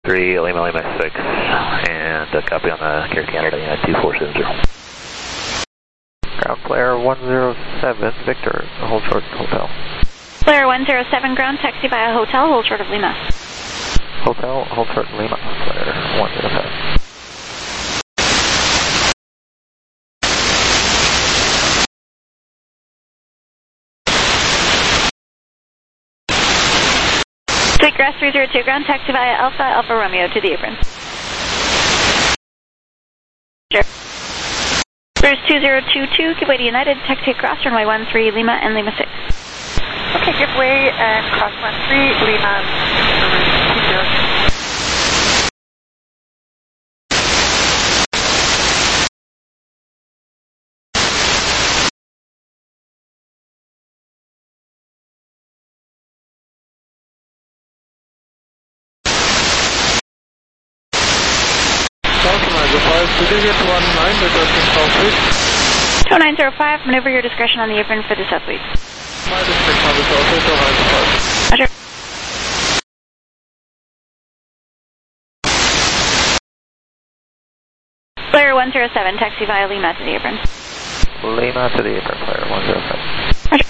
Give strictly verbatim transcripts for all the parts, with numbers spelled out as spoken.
three, Lima Lima six, and a copy on the Care Canada Unit two four seven zero. Ground Flare one zero seven, Victor, hold short hotel. Flare one zero seven, ground taxi via hotel, hold short of Lima. Hotel, hold short Lima, Flare one zero seven. Sweetgrass three zero two, ground taxi via Alpha, Alpha Romeo to the apron. Sure. Bruce two zero two two, give way to United, taxi across runway one three, Lima and Lima six. Okay, give way and cross one three, Lima two zero two. two nine zero five, maneuver your discretion on the apron for the sublead. My discretion on the Southwest, two nine zero five. Roger. Flare one zero seven, taxi via Lima to the apron. Lima to the apron, Flare one zero seven. Roger.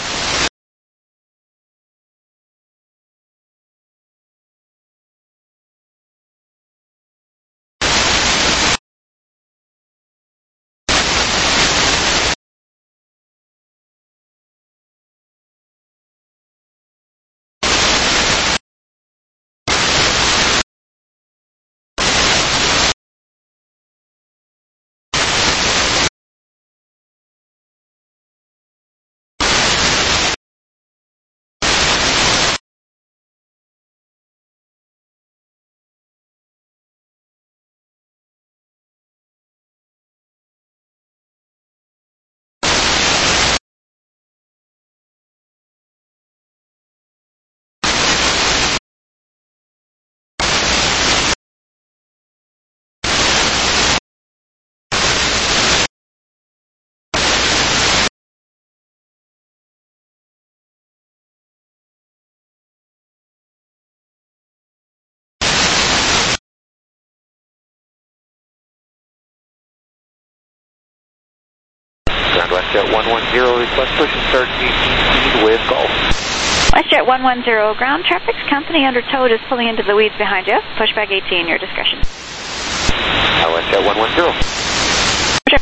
Ground WestJet one one zero, request push and start eighteen speed with Golf. WestJet one one zero, ground traffic's company under towed is pulling into the weeds behind you. Pushback eighteen, your discretion. Uh, WestJet one one zero. Roger.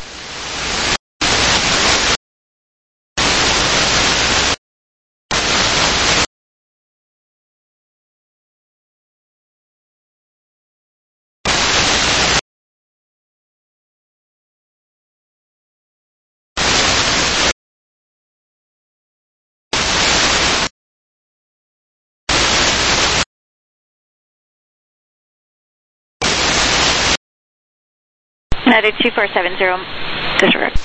United two four seven zero, disregard.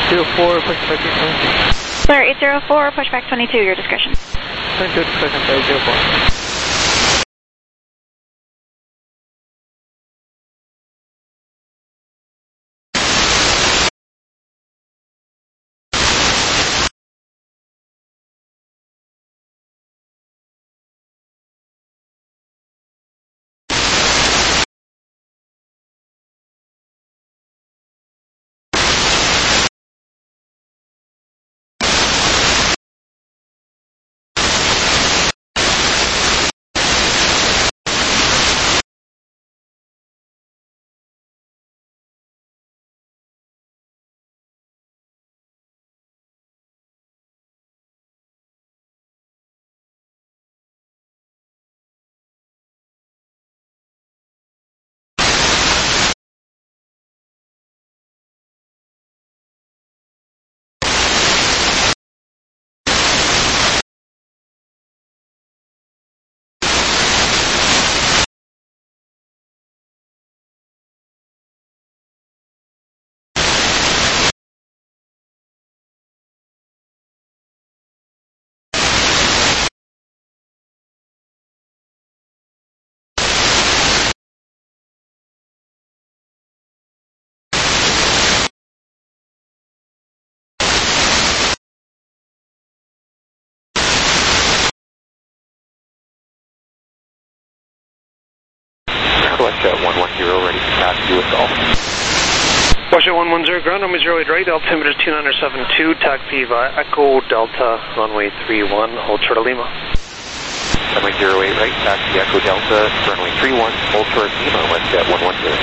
zero four, push back to twenty-two. Clear eight zero four, push back twenty-two, your discretion. twenty-two, discretion to eight zero four. Westjet one one zero, ready to pass U S Golf. Westjet one one zero, ground number zero eight right, altimeter two nine seven two, taxi via Echo Delta, runway three one, hold short of Lima. Runway zero eight right, taxi Echo Delta, runway three one, hold short of Lima, Westjet one one zero.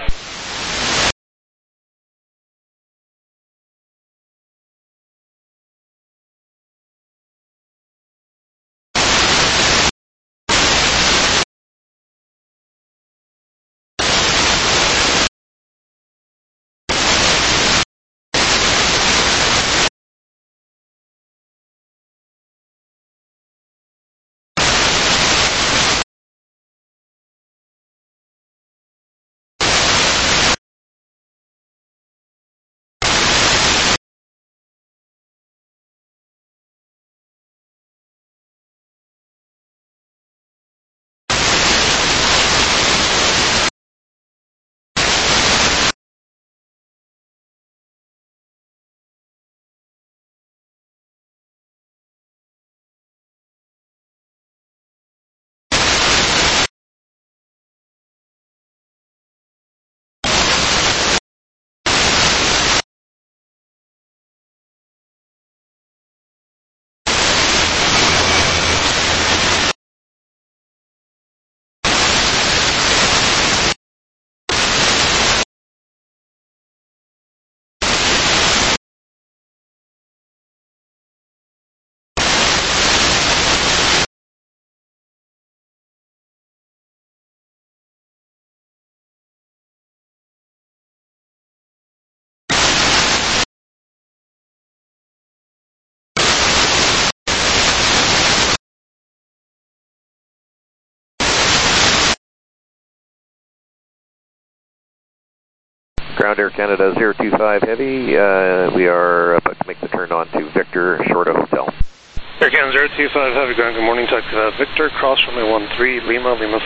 Ground Air Canada zero two five Heavy, uh, we are about to make the turn on to Victor, short of Hotel. Air Canada zero two five Heavy, ground, good morning, taxi via Victor, cross runway one three, Lima, Lima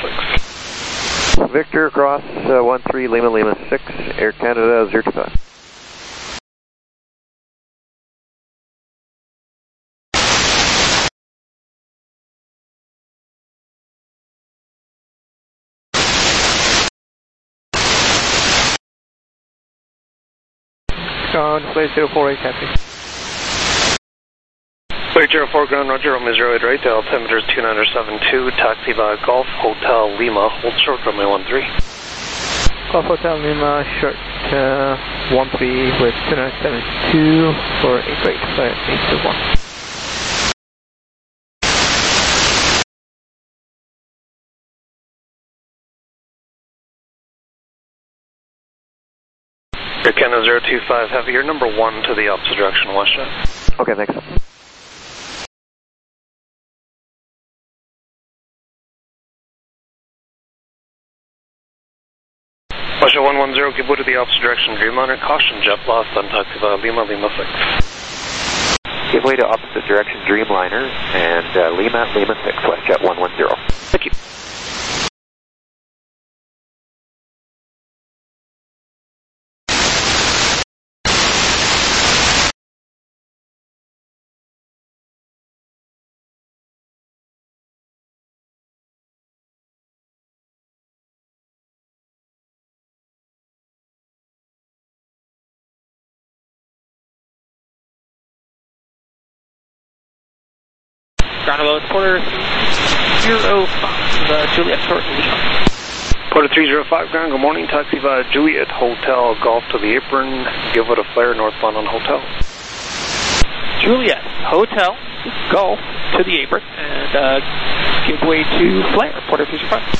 six. Victor, cross uh, one three, Lima, Lima six, Air Canada zero two five. Ground, place zero four eight, taxi. Clear zero four, ground, roger, Romeo zero eight right, altimeter is two nine seven two, taxi via Golf Hotel Lima, hold short runway one three. Golf Hotel Lima, short uh, one three with two nine seven two for eight right, flight eight two one. Air Canada zero two five Heavy, you're number one to the opposite direction, Westjet. Okay, thanks. Westjet one one zero. zero, give way to the opposite direction, Dreamliner, caution, jet loss on taxi via Lima, Lima six. Give way to opposite direction, Dreamliner, and uh, Lima, Lima six, WestJet one one zero. Thank you. Ground hello, it's Porter zero five, uh, Juliet Short Lima. Porter three zero five, ground, good morning, taxi via Juliet, Hotel, Golf to the apron, give it a flare, northbound on Hotel. Juliet, Hotel, Golf to the apron, and uh, give way to flare, Porter three zero five.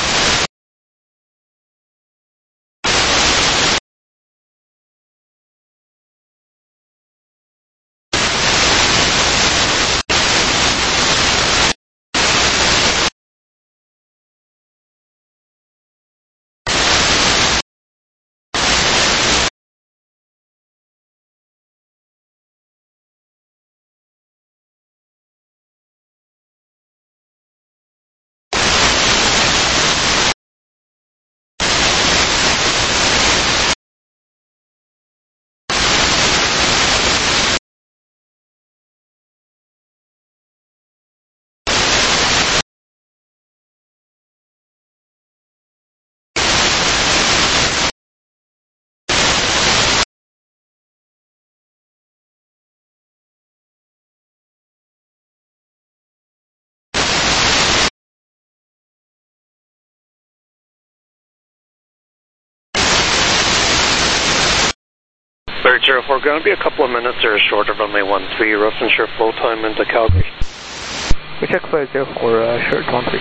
Bird zero four, going to be a couple of minutes or short of runway one three, rough and sure flow time into Calgary. We check flight zero four, uh, short one three.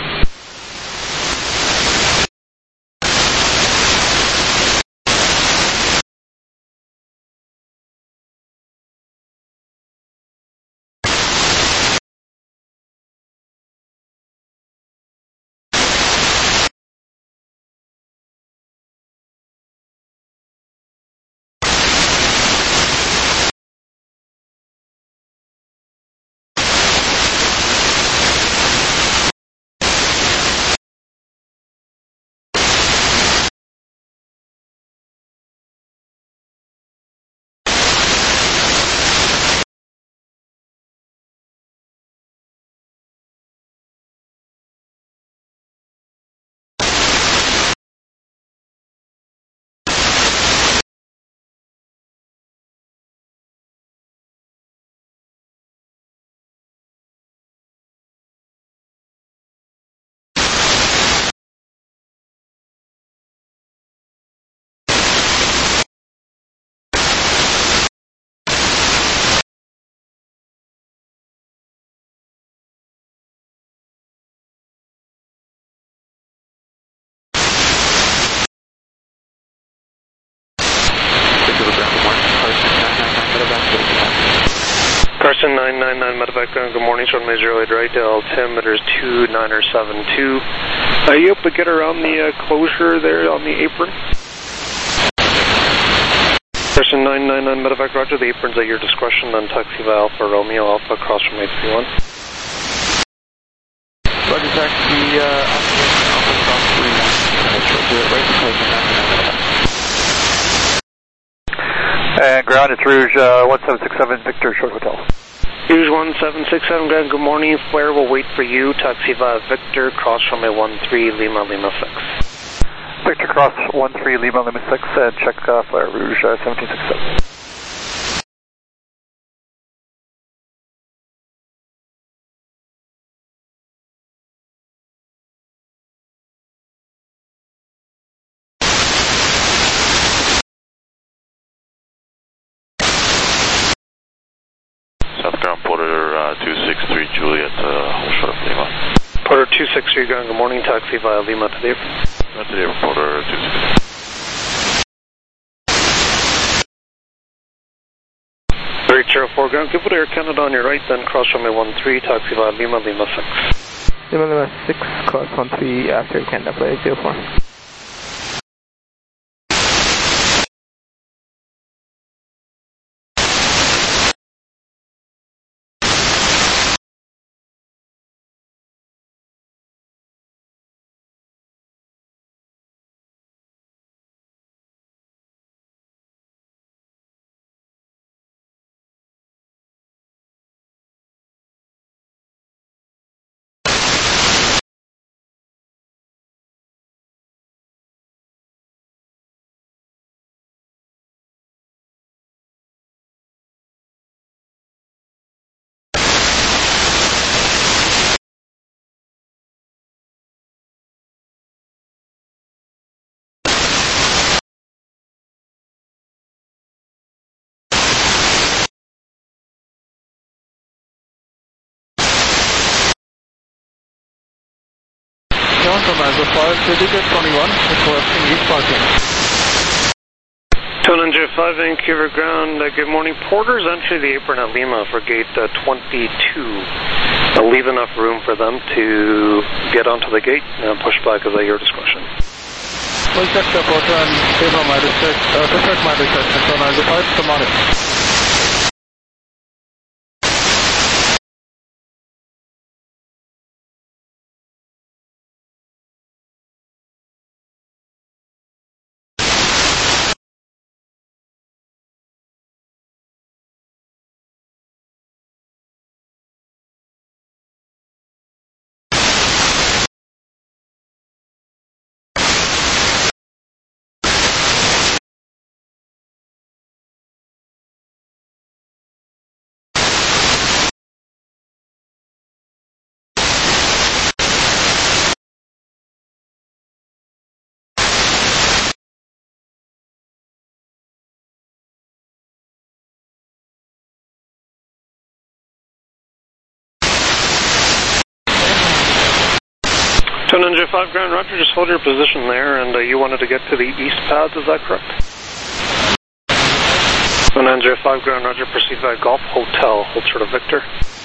Carson nine nine nine, medevac ground, good morning, short runway zero eight right, altimeter is two niner seven two. Are you able to get around the uh, closure there on the apron? Carson nine nine nine, medevac roger, the apron's at your discretion on taxi via Alpha Romeo, Alpha cross from eight three one. Roger, taxi, uh, Alpha cross three one, do it right because I'm not going to And ground, it's Rouge uh, one seven six seven, Victor Short Hotel. Rouge one seven six seven, ground, good morning, flare will wait for you, taxi via Victor, cross runway one three, Lima, Lima six. Victor cross one three, Lima, Lima six, and check uh, flare, Rouge uh, seventeen sixty-seven. Southbound Porter uh, two six three Juliet, uh, short of Lima. Porter two six three, ground, good morning, taxi via Lima to the apron. Uh, to the apron, Porter two six three. three zero four, ground, give it Air Canada on your right, then cross runway one three, taxi via Lima, Lima six. Lima Lima six, cross one three after Canada, flight zero four. from Alpha five, Syndicate twenty-one, requesting east parking. two nine zero five, Vancouver ground, uh, good morning. Porters entry the apron at Lima for gate uh, twenty-two. I'll leave enough room for them to get onto the gate and push back as at your discretion. We'll check the porter and stay from my district, uh, district my district, two nine zero five, good morning. two nine zero five, ground, roger, just hold your position there, and uh, you wanted to get to the east path, is that correct? two nine zero five, ground, roger, proceed by Golf Hotel, hold short of Victor.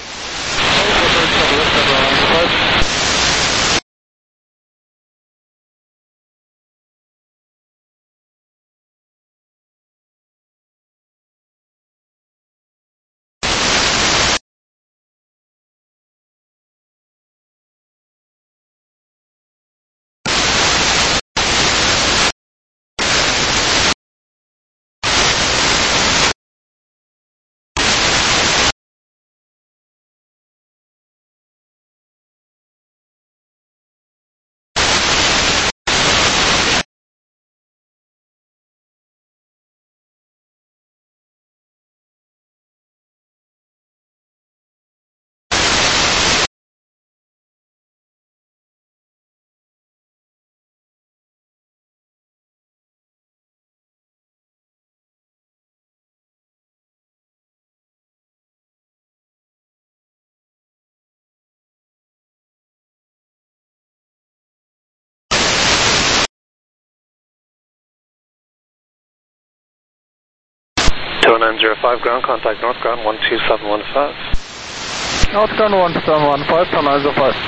two nine zero five, ground, contact north ground, one two seven one five. North ground one seven one five, two nine zero five.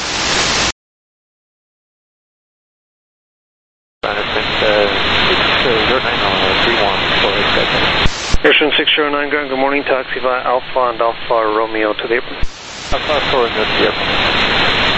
Airstream six zero nine, ground, good morning, taxi via Alpha and Alpha Romeo to the apron. Alpha four in the apron.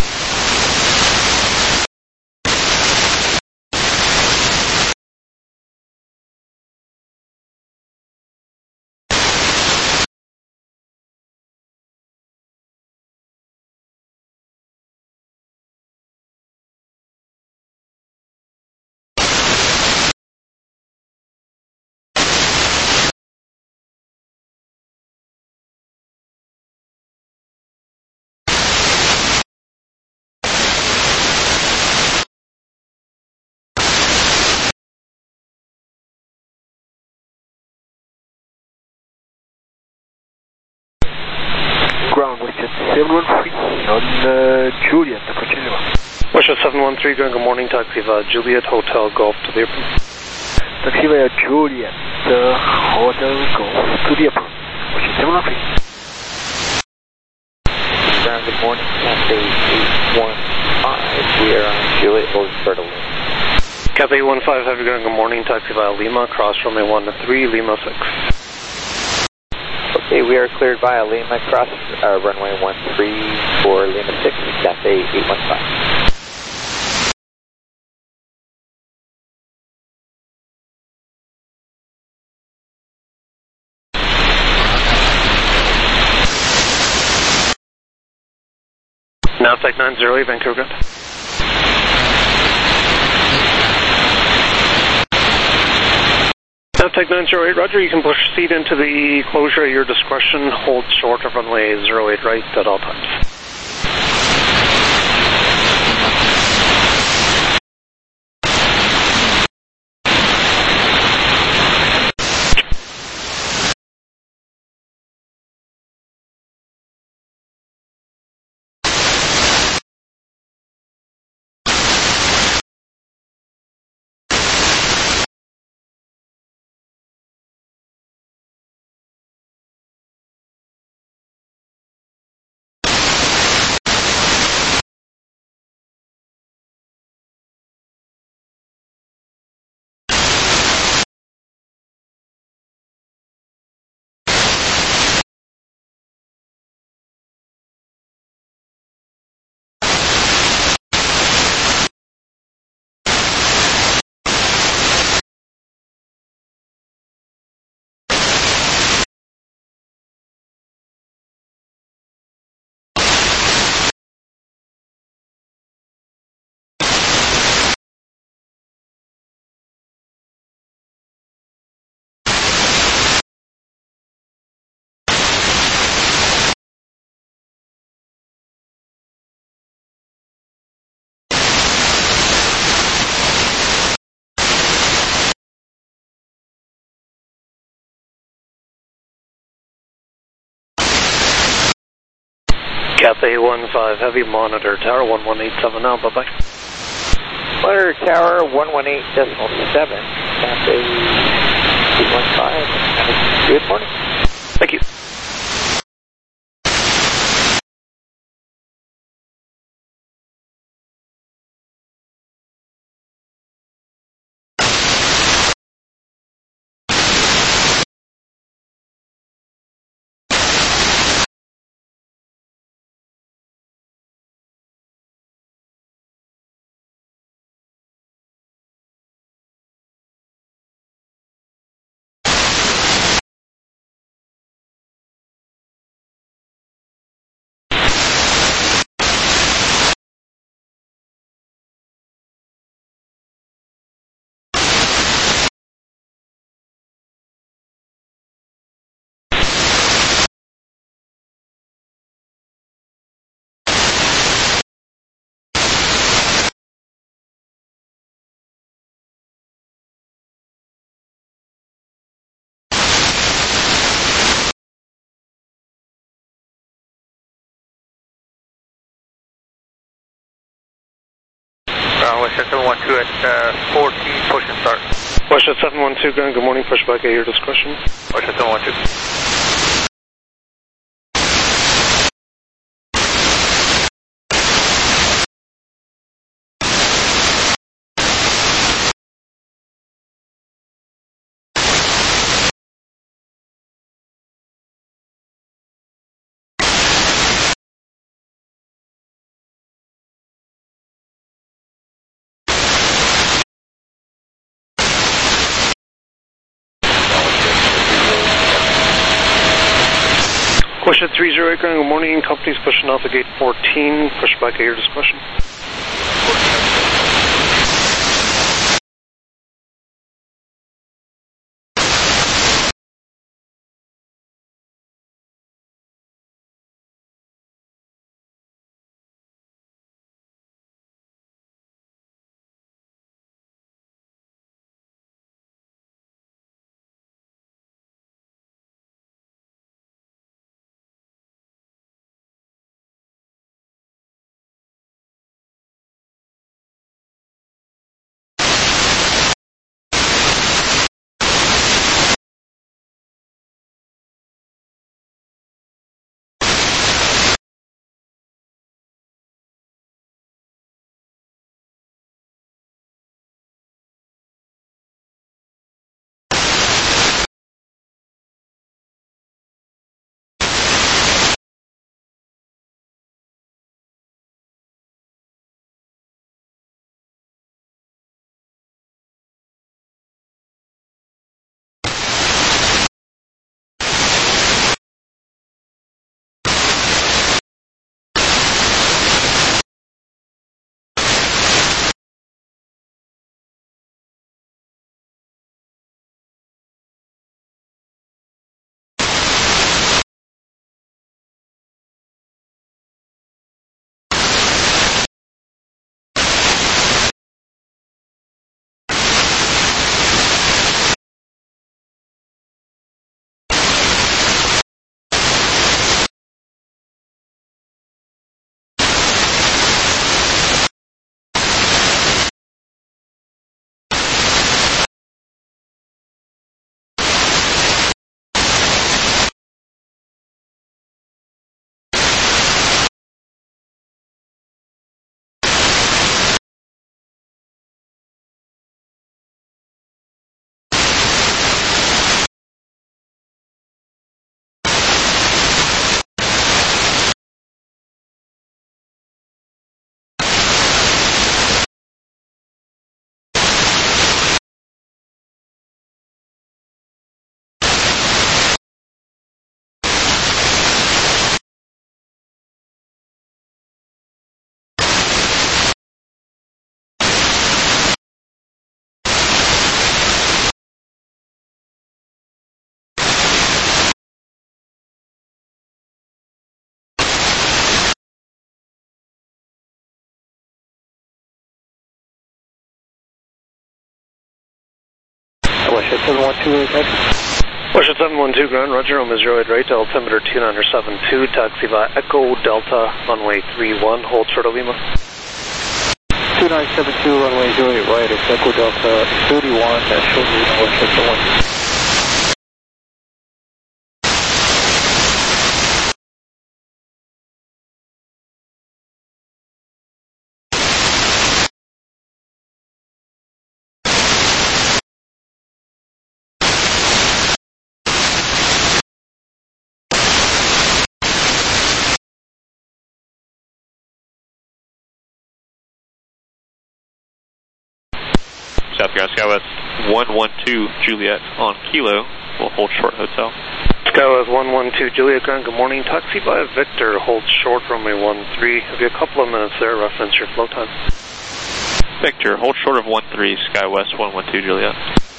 Ground, Westjet seven one three on uh, Juliet, approaching Lima. Westjet seven one three, ground, good morning, taxi via Juliet Hotel Golf to the apron. Taxi via Juliet uh, Hotel Golf to the apron. Westjet seven one three. Ground, good morning, Cathay eight one five, we are on Juliet Boulevard. Cathay eight one five, heavy ground, good morning, taxi via Lima, cross runway one three, Lima six. Okay, we are cleared via Lima, cross uh, runway one three for Lima six, Cathay eight one five. Now Tech nine zero eight, Vancouver ground. Now Tech nine zero eight, roger, you can proceed into the closure at your discretion, hold short of runway zero eight right at all times. Cathay one five Heavy, monitor tower one one eight seven now, bye-bye. Monitor tower one one eight decimal seven, Cathay eight one five, good morning. Thank you. Westjet seven one two at uh, fourteen, push and start. Westjet seven one two, good morning, push back at your discretion. Westjet seven one two. Question three zero eight, good morning, company's pushing out the gate fourteen, push back at your discretion. Westjet seven one two, Washington seven one two ground, Roger, Roma zero eight right, altimeter two nine seven two, taxi via Echo Delta, runway three one, hold short of Lima. two nine seven two, runway zero eight right, it's Echo Delta thirty-one, that's short Lima, Washington one. Southground Skywest one one two Juliet on Kilo, we'll hold short hotel. Skywest one one two Juliet ground, good morning, taxi via Victor, hold short runway one three, have you a couple of minutes there, reference your flow time. Victor, hold short of one three, Skywest one one two Juliet.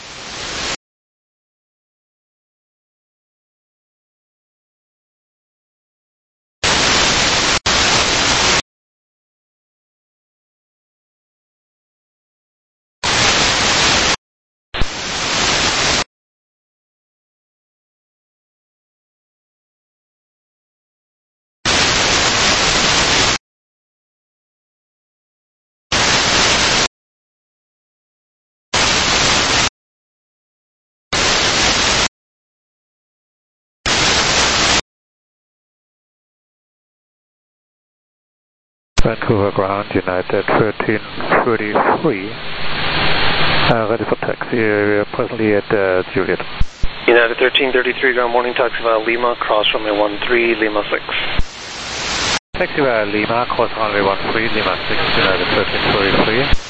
Vancouver ground, United thirteen thirty-three, uh, ready for taxi, uh, presently at uh, Juliet. United thirteen thirty-three ground, morning, taxi via Lima, cross runway one three, Lima six. Taxi via Lima, cross runway one three, Lima six, United thirteen thirty-three.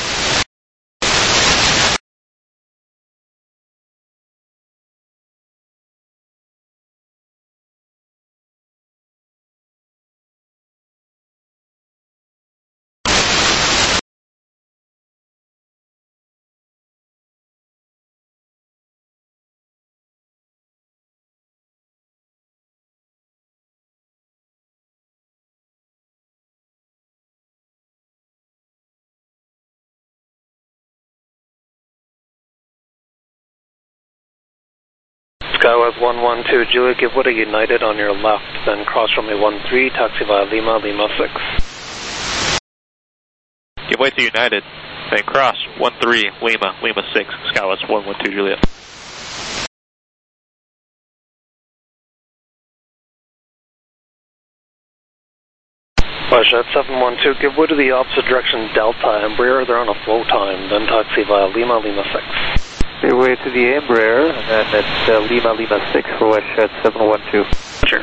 Skywest one one two Juliet, give way to United on your left, then cross runway one three, taxi via Lima, Lima six. Give way to United, then cross one three, Lima, Lima six, Skywest one one two Juliet. Washington seven one two, give way to the opposite direction, Delta, Embraer, they're on a flow time, then taxi via Lima, Lima six. Give way to the Embraer, and then it's uh, Lima, Lima six for Washington seven one two. Sure.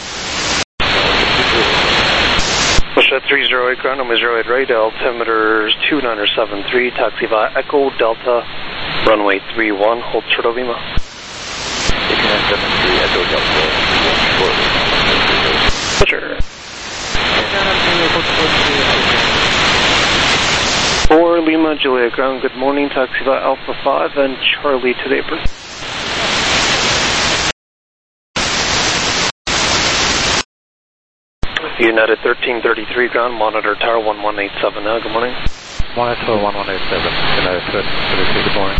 Washington three zero eight ground, number zero eight right, altimeter two nine seven three, taxi via Echo Delta, runway three one, hold short of Lima. two nine seven three, Echo Delta, short. Sure. For Lima, Juliet ground, good morning, taxi via Alpha five and Charlie to the apron. United thirteen thirty-three ground, monitor tower one one eight seven now, good morning. Monitor one one eight seven, United thirteen thirty-three, good morning.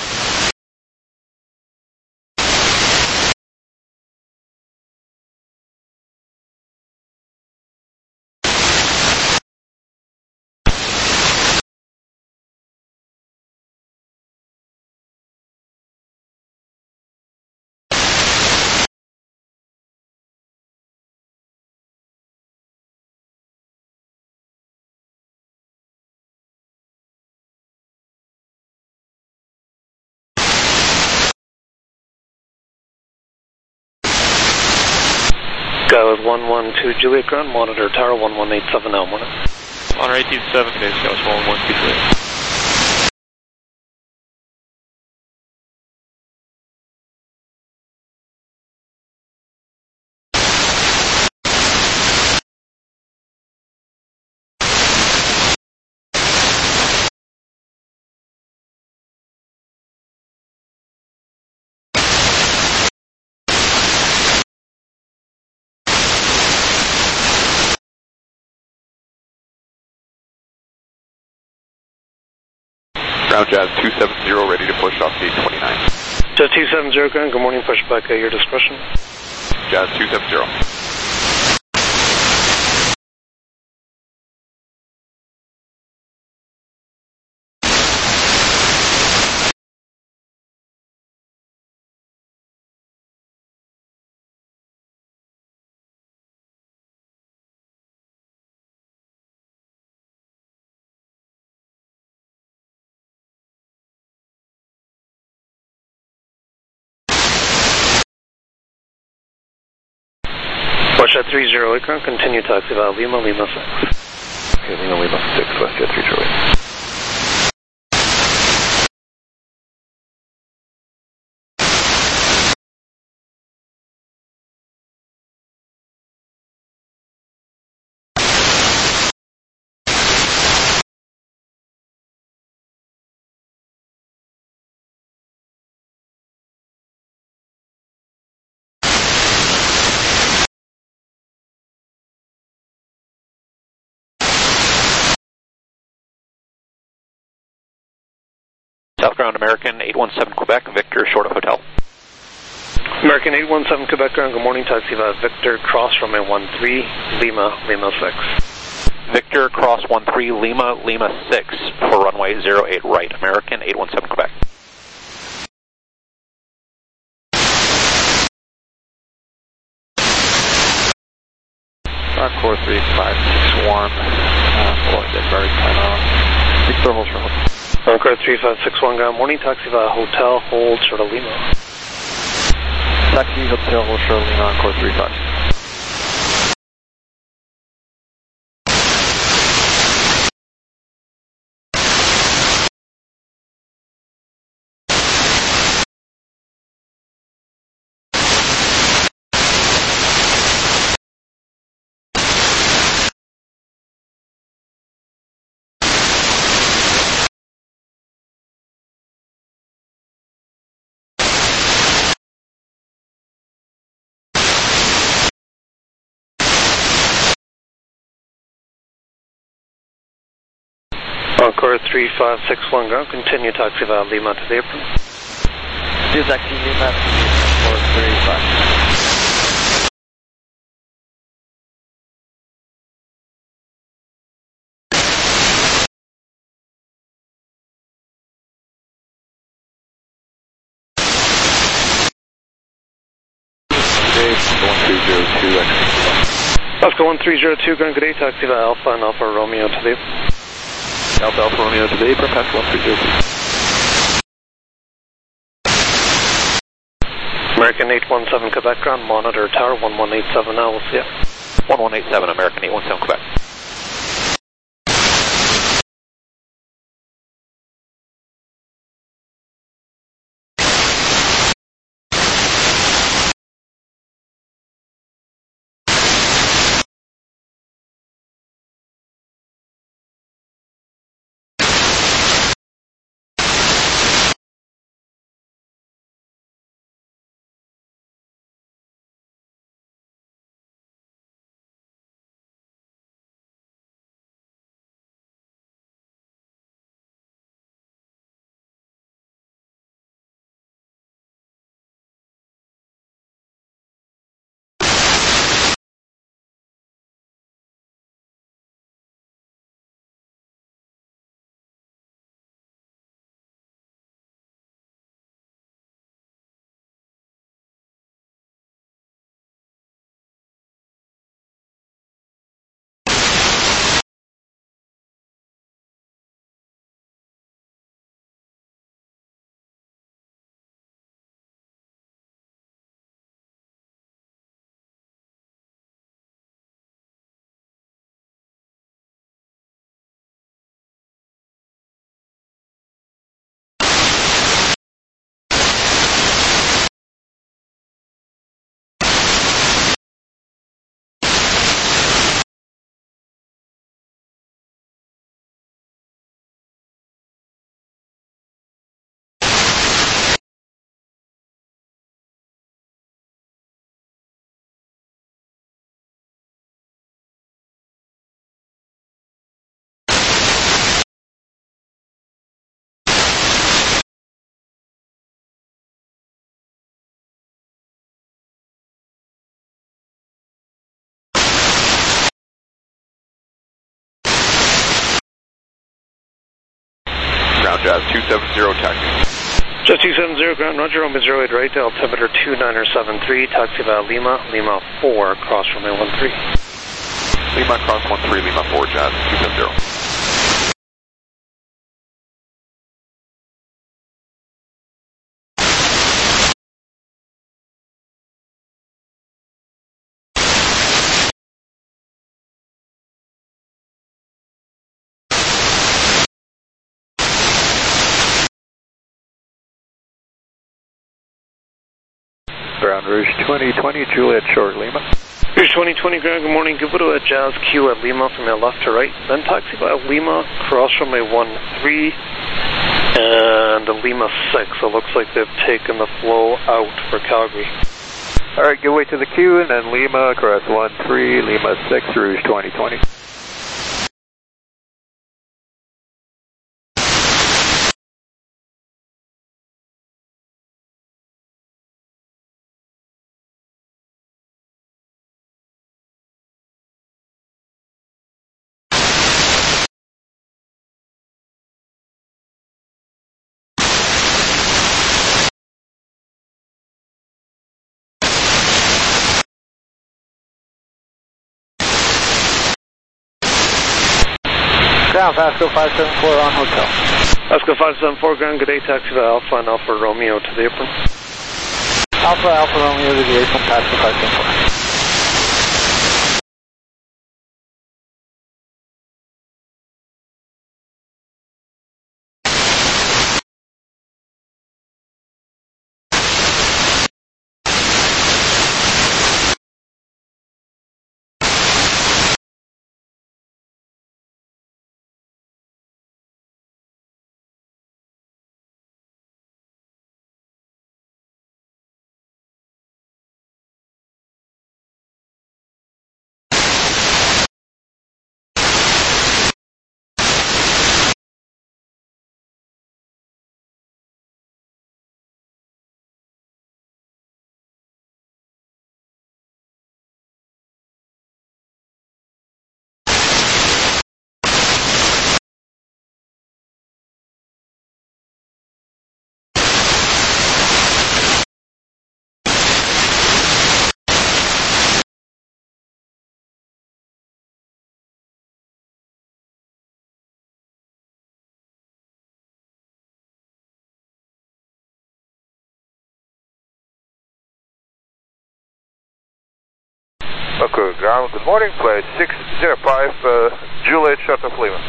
Skywest one one two Juliet ground, monitor tower one one eight seven now, morning. Honor eighteen seven, okay, Skywest one one two Juliet. Ground Jazz two seven zero, ready to push off gate twenty-nine. Jazz two seven zero, ground, good morning, push back at your discretion. Jazz two seven zero. Push at three zero eight, ground, continue taxi via Lima, Lima six. Okay, Lima, Lima six, West Jet three zero eight. South ground American eight one seven Quebec, Victor, short of hotel. American eight one seven Quebec, ground, good morning, taxi via Victor, cross runway one three, Lima, Lima six. Victor, cross one three, Lima, Lima six, for runway zero eight right, American eight one seven Quebec. Core three five six one, uh, for Denver, China, Victor, hold short. Encore three five six one, ground, morning, taxi via hotel, hold short of Lima. Taxi, hotel, hold short of Lima, Encore three five. Encore three five six one, ground, continue taxi via Lima to the apron. Two taxi Lima to Core three five. one three zero two, Oscar one three zero two, ground, good day, taxi via Alpha and Alpha Romeo to the apron. Alpha Alpha Romeo to the apron, pass one three zero two. American eight one seven Quebec, ground, monitor tower one one eight seven, now we'll see ya. one one eight seven, American eight one seven Quebec. ground, Jazz two seven zero, taxi. Jazz two seven zero, ground, roger, Romeo zero eight right, altimeter two niner seven three, taxi via Lima, Lima four, cross runway one three. Lima cross one three, Lima four, Jazz two seven zero. Ground Rouge twenty twenty, Juliet Short Lima. Rouge twenty twenty, ground, good morning. Give it to a Jazz Q at Lima from your left to right. Then taxi via Lima, cross runway one three, and a Lima six. It looks like they've taken the flow out for Calgary. Alright, give way to the Q, and then Lima, cross one three, Lima six, Rouge twenty twenty. Ground, Vasco five seven four on hotel. Vasco five seven four, ground, good day, taxi via Alpha and Alpha Romeo to the apron. Alpha, Alpha Romeo to the apron, Vasco five seven four. Okay, ground, good morning, flight six zero five, uh, Juliet Short of Lima.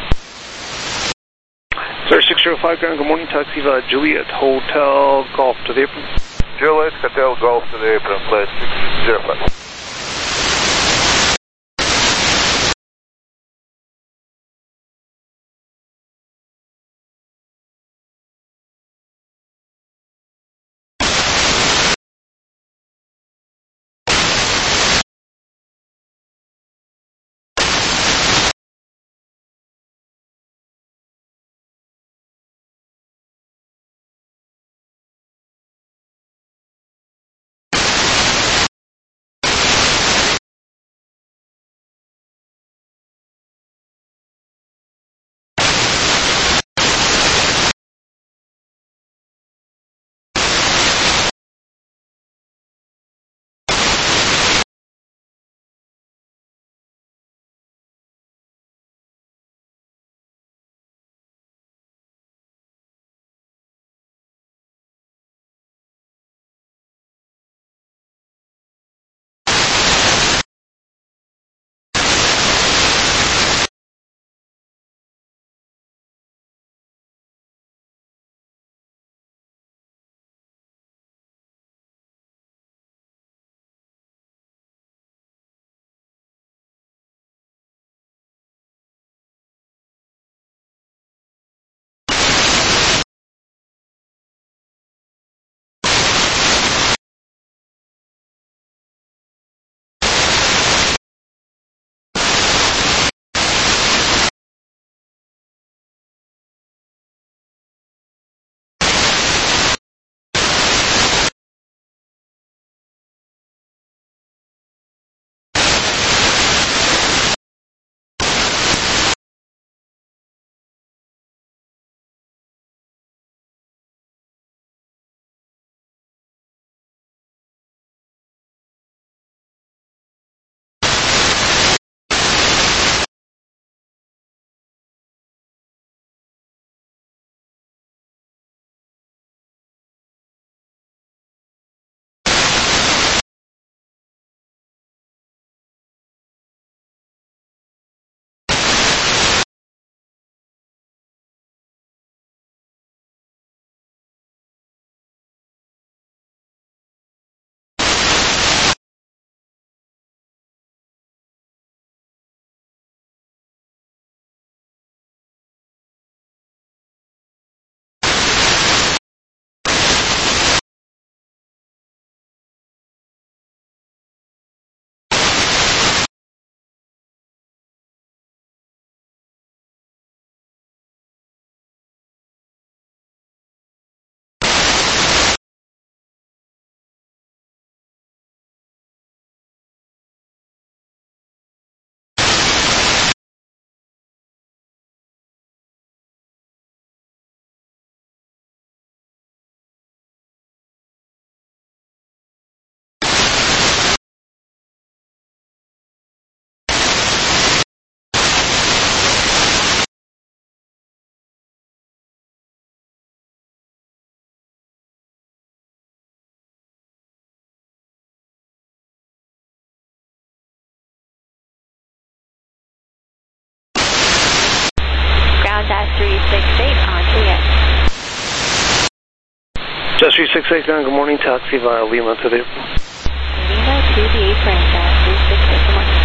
Sir, six zero five, ground, good morning, taxi via Juliet Hotel Golf to the apron. Juliet Hotel Golf to the apron, flight six zero five. Jazz three six eight on Juliet. Jazz three six eight, good morning, taxi via Lima to the apron. Lima to the apron, Jazz three six eight, good morning.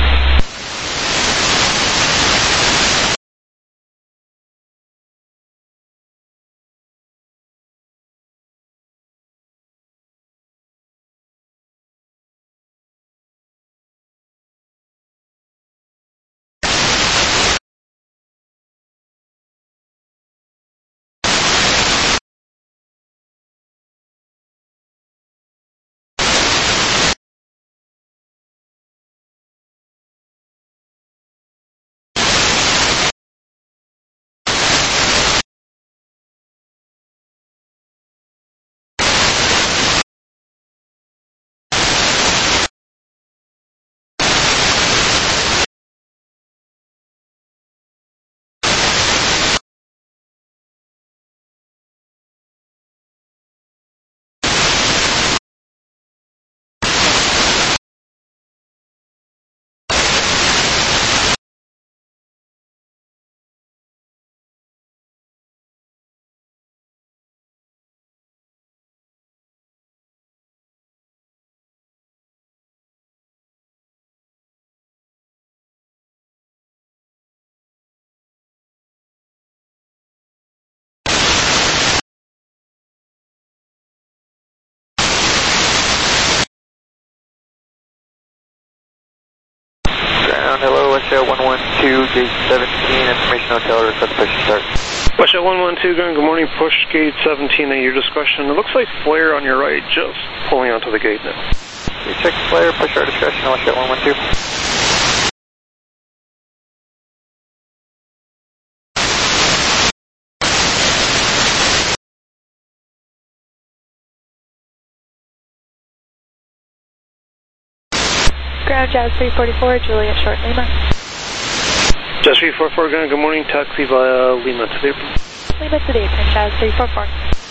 Hello, Westjet one one two, gate seventeen, information hotel, request push start. Westjet one one two, good morning, push gate seventeen at your discretion. It looks like flare on your right, just pulling onto the gate now. We check flare, push our discretion, Westjet one one two. Ground Jazz three forty-four, Juliet Short Lima. Jazz three forty-four, good morning, taxi via Lima to the apron. Lima to the apron, Jazz three forty-four.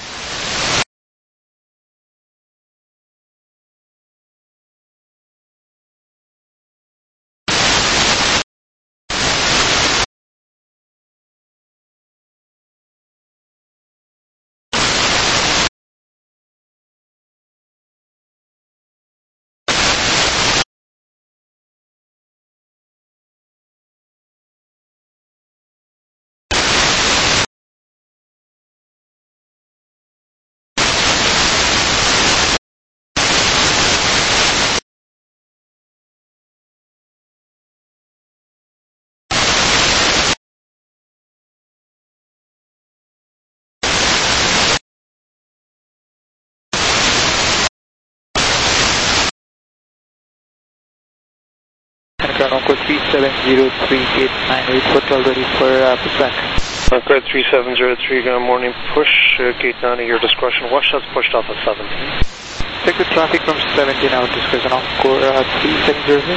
Ground Encore three seven zero three, gate nine eight, hotel ready for uh, pushback. Encore three seven zero three, good morning, push uh, gate nine at your discretion. Westjet's pushed off at seventeen. Check the traffic from seventeen out, discretion Encore uh, three seven zero three.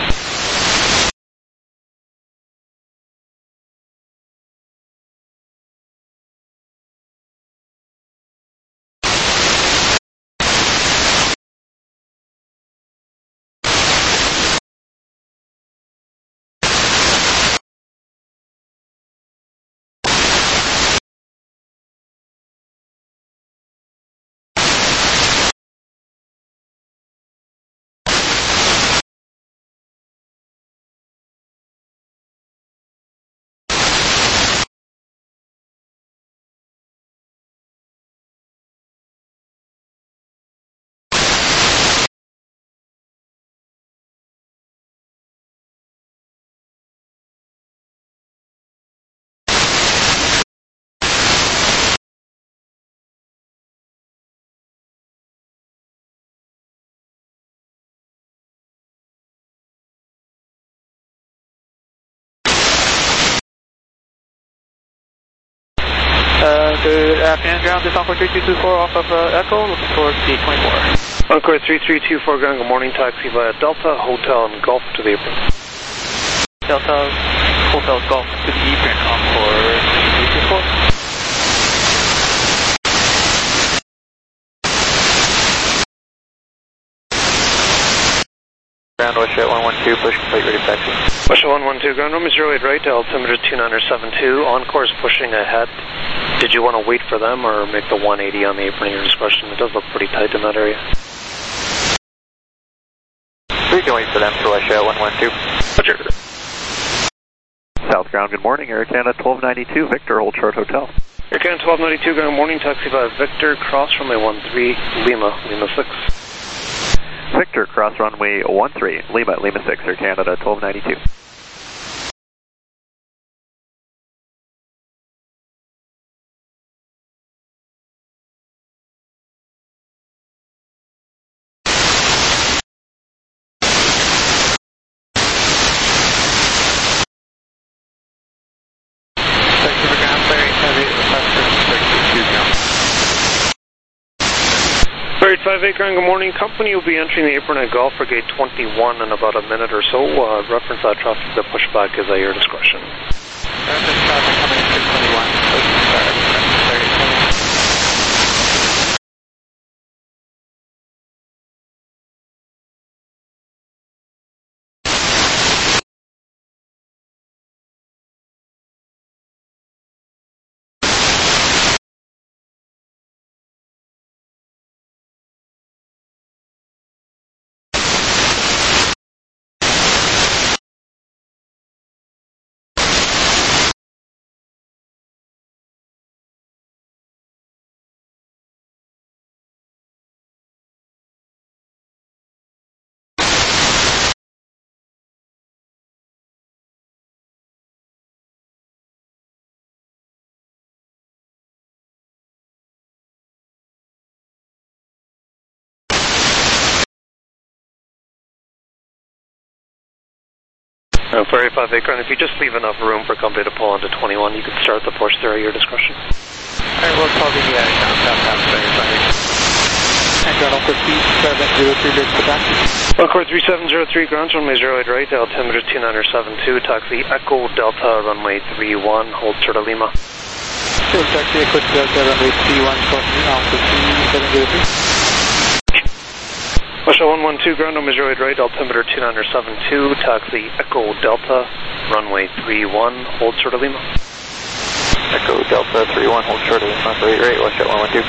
Uh, good afternoon, ground. This is Encore three two two four off of uh, Echo, looking for gate twenty-four. Encore three three two four, good morning, taxi via Delta, Hotel, and Golf to the apron. Delta, Hotel, Golf to the apron, Encore three three two four. ground, West Jet one one two, push complete, ready for taxi. West Jet one one two, ground room is zero eight right, altimeter two nine seven two, on course pushing ahead. Did you want to wait for them or make the one eighty on the apron at your discretion? It does look pretty tight in that area. We can wait for them for West Jet one one two. Roger. South ground, good morning, Air Canada twelve ninety-two, Victor, hold short hotel. Air Canada twelve ninety-two, good morning, taxi five Victor, cross runway one three, Lima, Lima six. Victor, cross runway one three, Lima, Lima six, Air Canada twelve ninety-two. five eight, ground, good morning. Company will be entering the apron at Golf for gate twenty-one in about a minute or so. Uh, reference that traffic, the pushback is at your discretion. Reference traffic coming in six twenty-one, push start, thirty seconds. Uh, Ferry five eight, ground, if you just leave enough room for company to pull onto twenty-one, you can start the push there at your discretion. Alright, we'll call the uh, ground south half Ferry five eight. And ground on course three seven zero three, ready for taxi. On course three seven zero three, ground runway zero eight right, altimeter two nine seven two, taxi Echo Delta runway three one, hold Sierra Lima. So taxi Echo Delta runway three one, crossing on course three seven zero three. West one one two, ground number zero eight right, altimeter two nine seven two, taxi Echo Delta, runway three one, hold short of Lima. Echo Delta three one, hold short of Lima, zero eight right, West Jet one one two.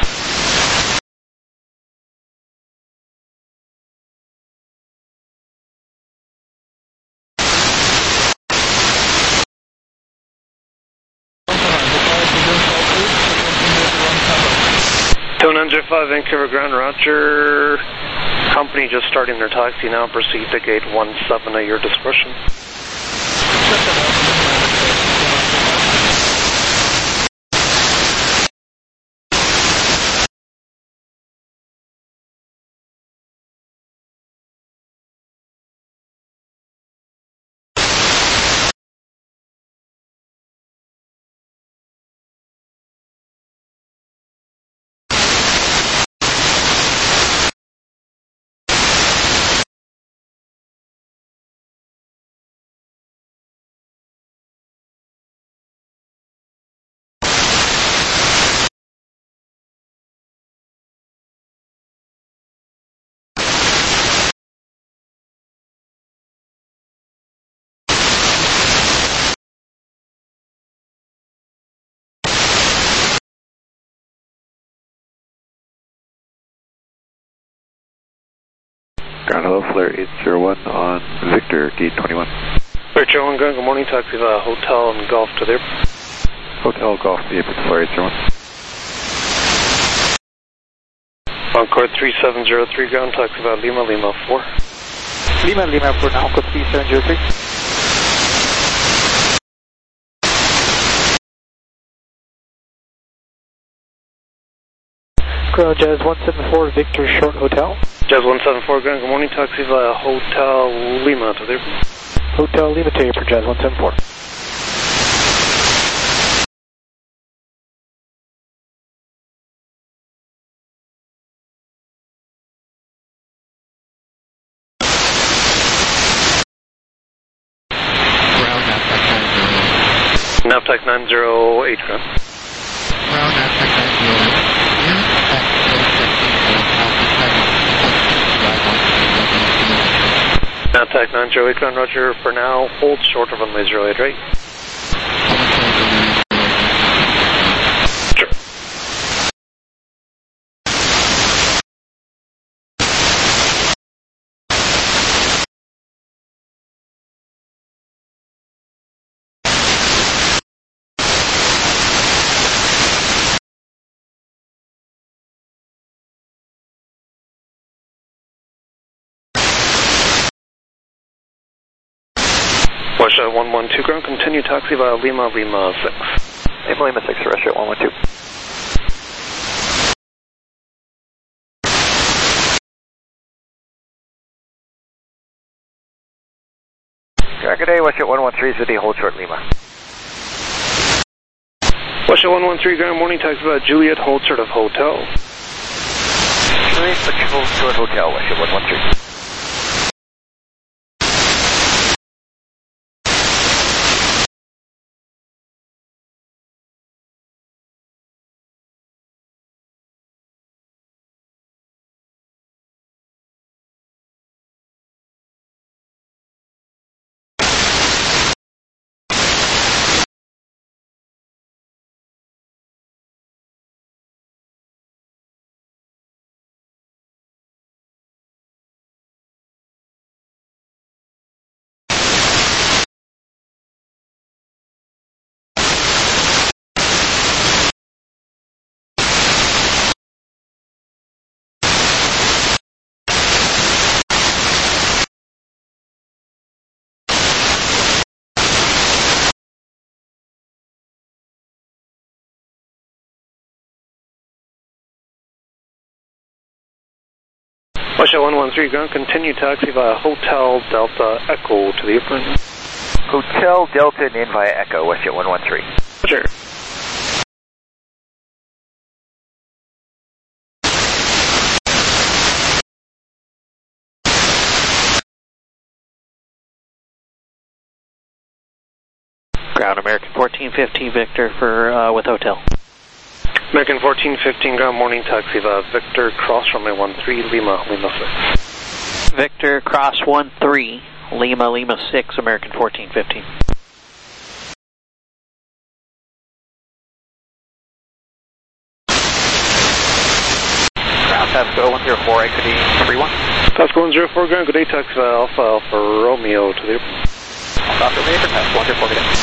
two nine zero five, Vancouver ground, roger. Company just starting their taxi now. Proceed to gate one seven at your discretion. Ground hello, Flare eight zero one on Victor, gate twenty-one. Flare zero one, good morning, taxi the hotel and golf to there. Hotel Golf, the apron, Flare eight zero one. Encore three seven zero three, ground, taxi about Lima, Lima four. Lima, Lima four, now Encore three seven zero three. Ground Jazz one seven four, Victor Short Hotel. Jazz one seven four, ground, good morning, taxi via Hotel Lima to there. Hotel Lima to for Jazz one seven four. Navtec nine zero eight, ground. Ground Navtec nine zero eight. Contact nine zero eight ground, roger. For now, hold short of runway zero eight, right? Sure. Russia one one two ground, continue taxi via Lima, Lima six. Lima, Lima six, Russia one one two. Good day, Russia one one three is with the hold short Lima. Russia one one three ground, morning taxi via Juliet, hold short of hotel. Juliet, hold short hotel, Russia one one three. Russia one one three ground, continue taxi via Hotel Delta Echo to the apron. Hotel Delta and in via Echo, Russia one one three. Roger. Ground American fourteen fifteen Victor for uh, with hotel. American fourteen fifteen ground, morning taxi via Victor, cross runway one three, Lima, Lima six. Victor, cross one three, Lima, Lima six, American fourteen fifteen. Ground Tasco one zero four, exiting three one. Tasco one zero four ground, good day, taxi via Alpha Alpha Romeo to the apron. Alpha Romeo for Tasco one zero four, good day.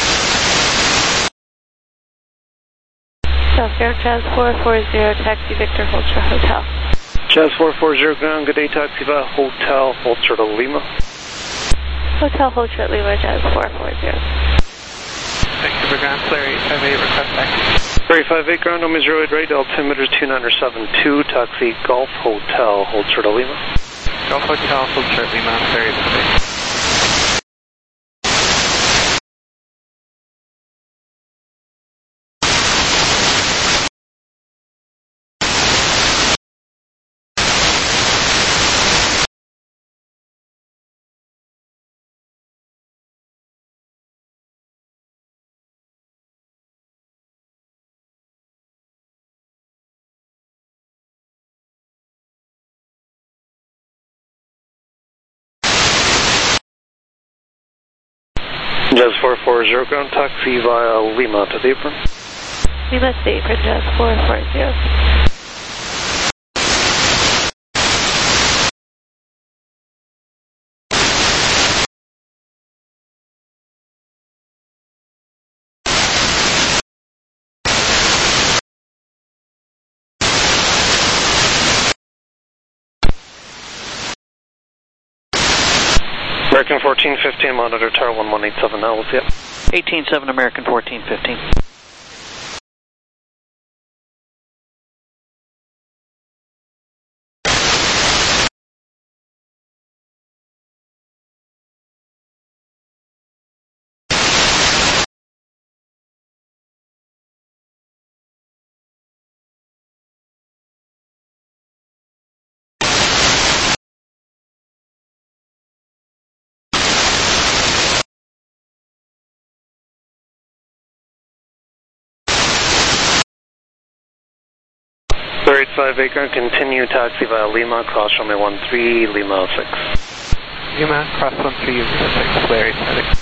South Air Jazz four four zero, taxi Victor, hold short hotel. Jazz four four zero ground, good day, taxi via Hotel, hold short of Lima. Hotel, hold short Lima, Jazz four four zero. Thank you for ground, clear eight five eight, request taxi. Clear eight five eight ground, Omega zero eight right, altimeter two nine seven two, taxi Golf Hotel, hold short of Lima. Golf Hotel, hold short Lima, clear eight five eight. Jazz four four zero ground, taxi via Lima to the apron. Lima State for Jazz four four zero. American fourteen fifteen, monitor tower one one eight seven, now we'll see it. eighteen seven American fourteen fifteen. Clear eight five eight ground, continue taxi via Lima, cross runway one three, Lima six. Lima, cross one three, Lima six, flare eight static.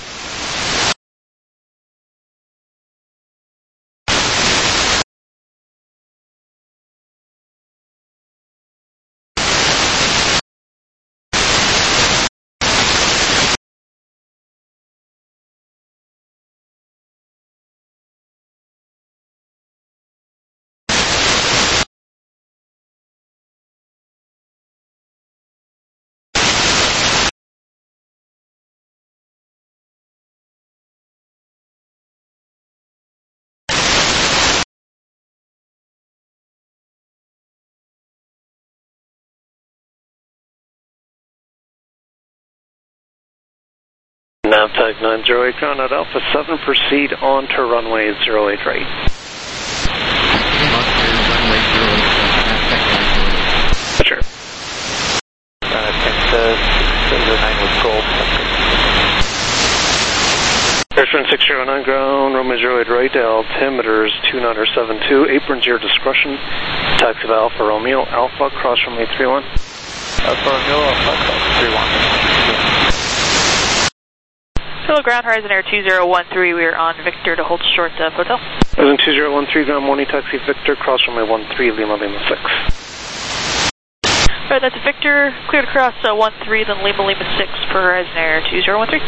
Navtag nine zero eight ground at Alpha seven, proceed on to runway zero eight right. Sure. Uh, Texas six zero nine with gold. Airstream six zero nine ground, runway zero eight right, altimeters two nine seven two, aprons your discretion, taxi to Alpha Romeo, Alpha, cross runway three one. Alpha Romeo, Alpha, cross three one. Hello, ground, Horizon Air two zero one three, we are on Victor to hold short of hotel. Horizon two zero one three, ground morning taxi Victor, cross runway one three, Lima Lima six. Alright, that's Victor, cleared across uh, one three, then Lima Lima six for Horizon Air two zero one three.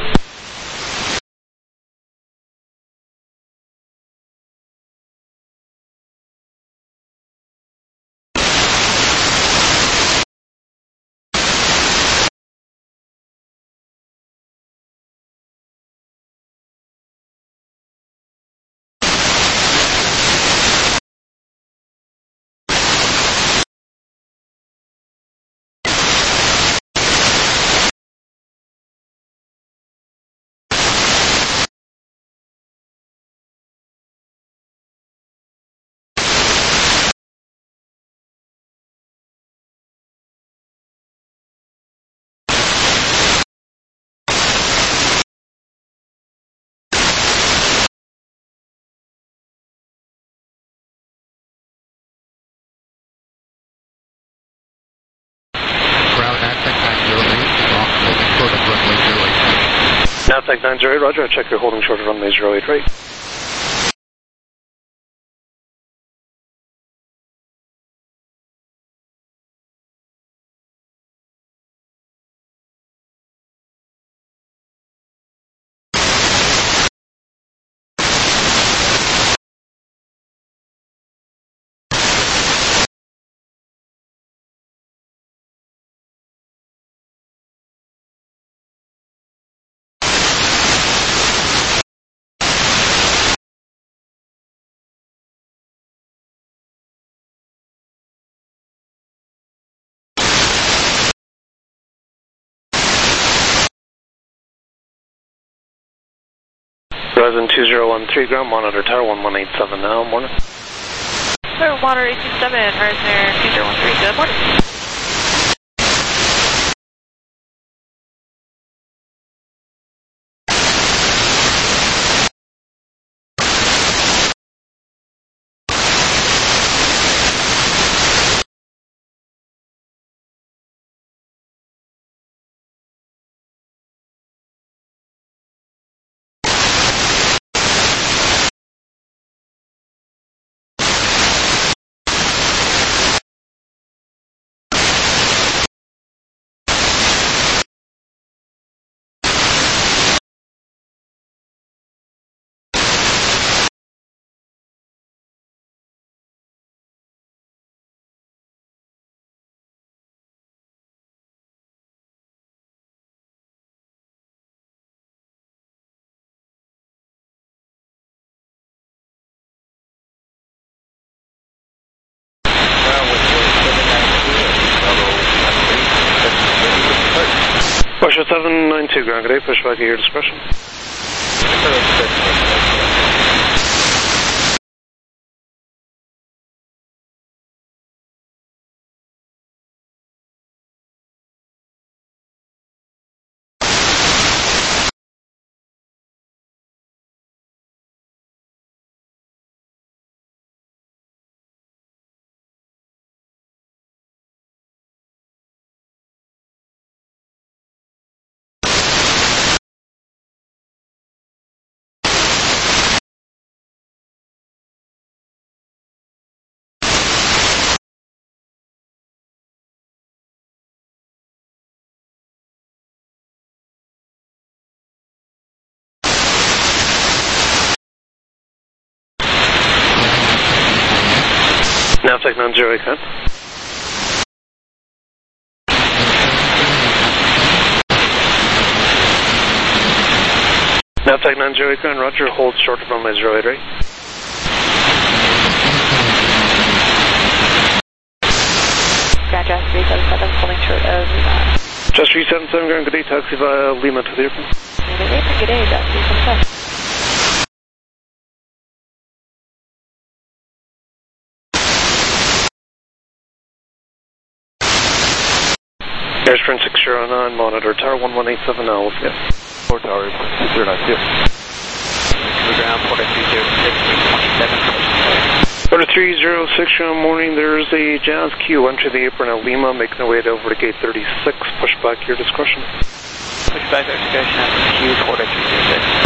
Navtag nine zero eight, roger, I check you're holding short of runway zero eight right. Horizon two zero one three, ground monitor tower one one eight seven now, morning. Tower monitor eight two seven, Horizon Air two zero one three, good morning. Pusher seven nine two, ground, good day, push back at your discretion. Navtec nine zero, can. Navtec nine zero, can, roger, hold short of runway zero eight right. Ground Jazz three seven seven, holding short of Lima. Jazz three seven seven, ground, good day, taxi via Lima to the airport. Good day, good day, Jazz three seven seven. Air Sprint six zero nine, monitor tower one one eight seven now, we'll see you. Four tower, six zero nine, see you. The ground, Porter three zero six, three twenty-seven. Porter three zero six, morning, there's a Jazz Q, enter the apron at Lima, making their way over to gate thirty-six, push back your discretion. Push back your discretion at Q, Porter three zero six.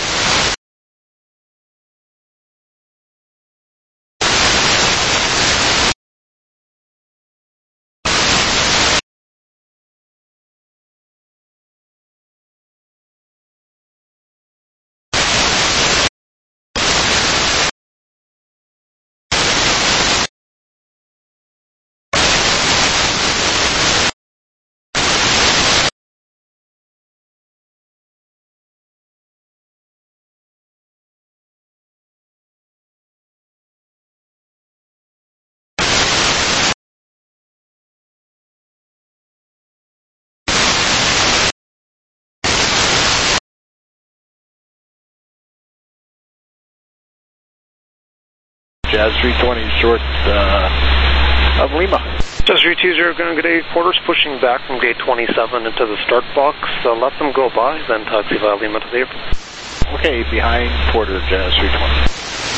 Jazz three twenty, short uh, of Lima. Jazz three two zero, ground, good day, Porter's pushing back from gate twenty-seven into the start box, so let them go by, then taxi via Lima to the airport. Okay, behind Porter, Jazz three twenty.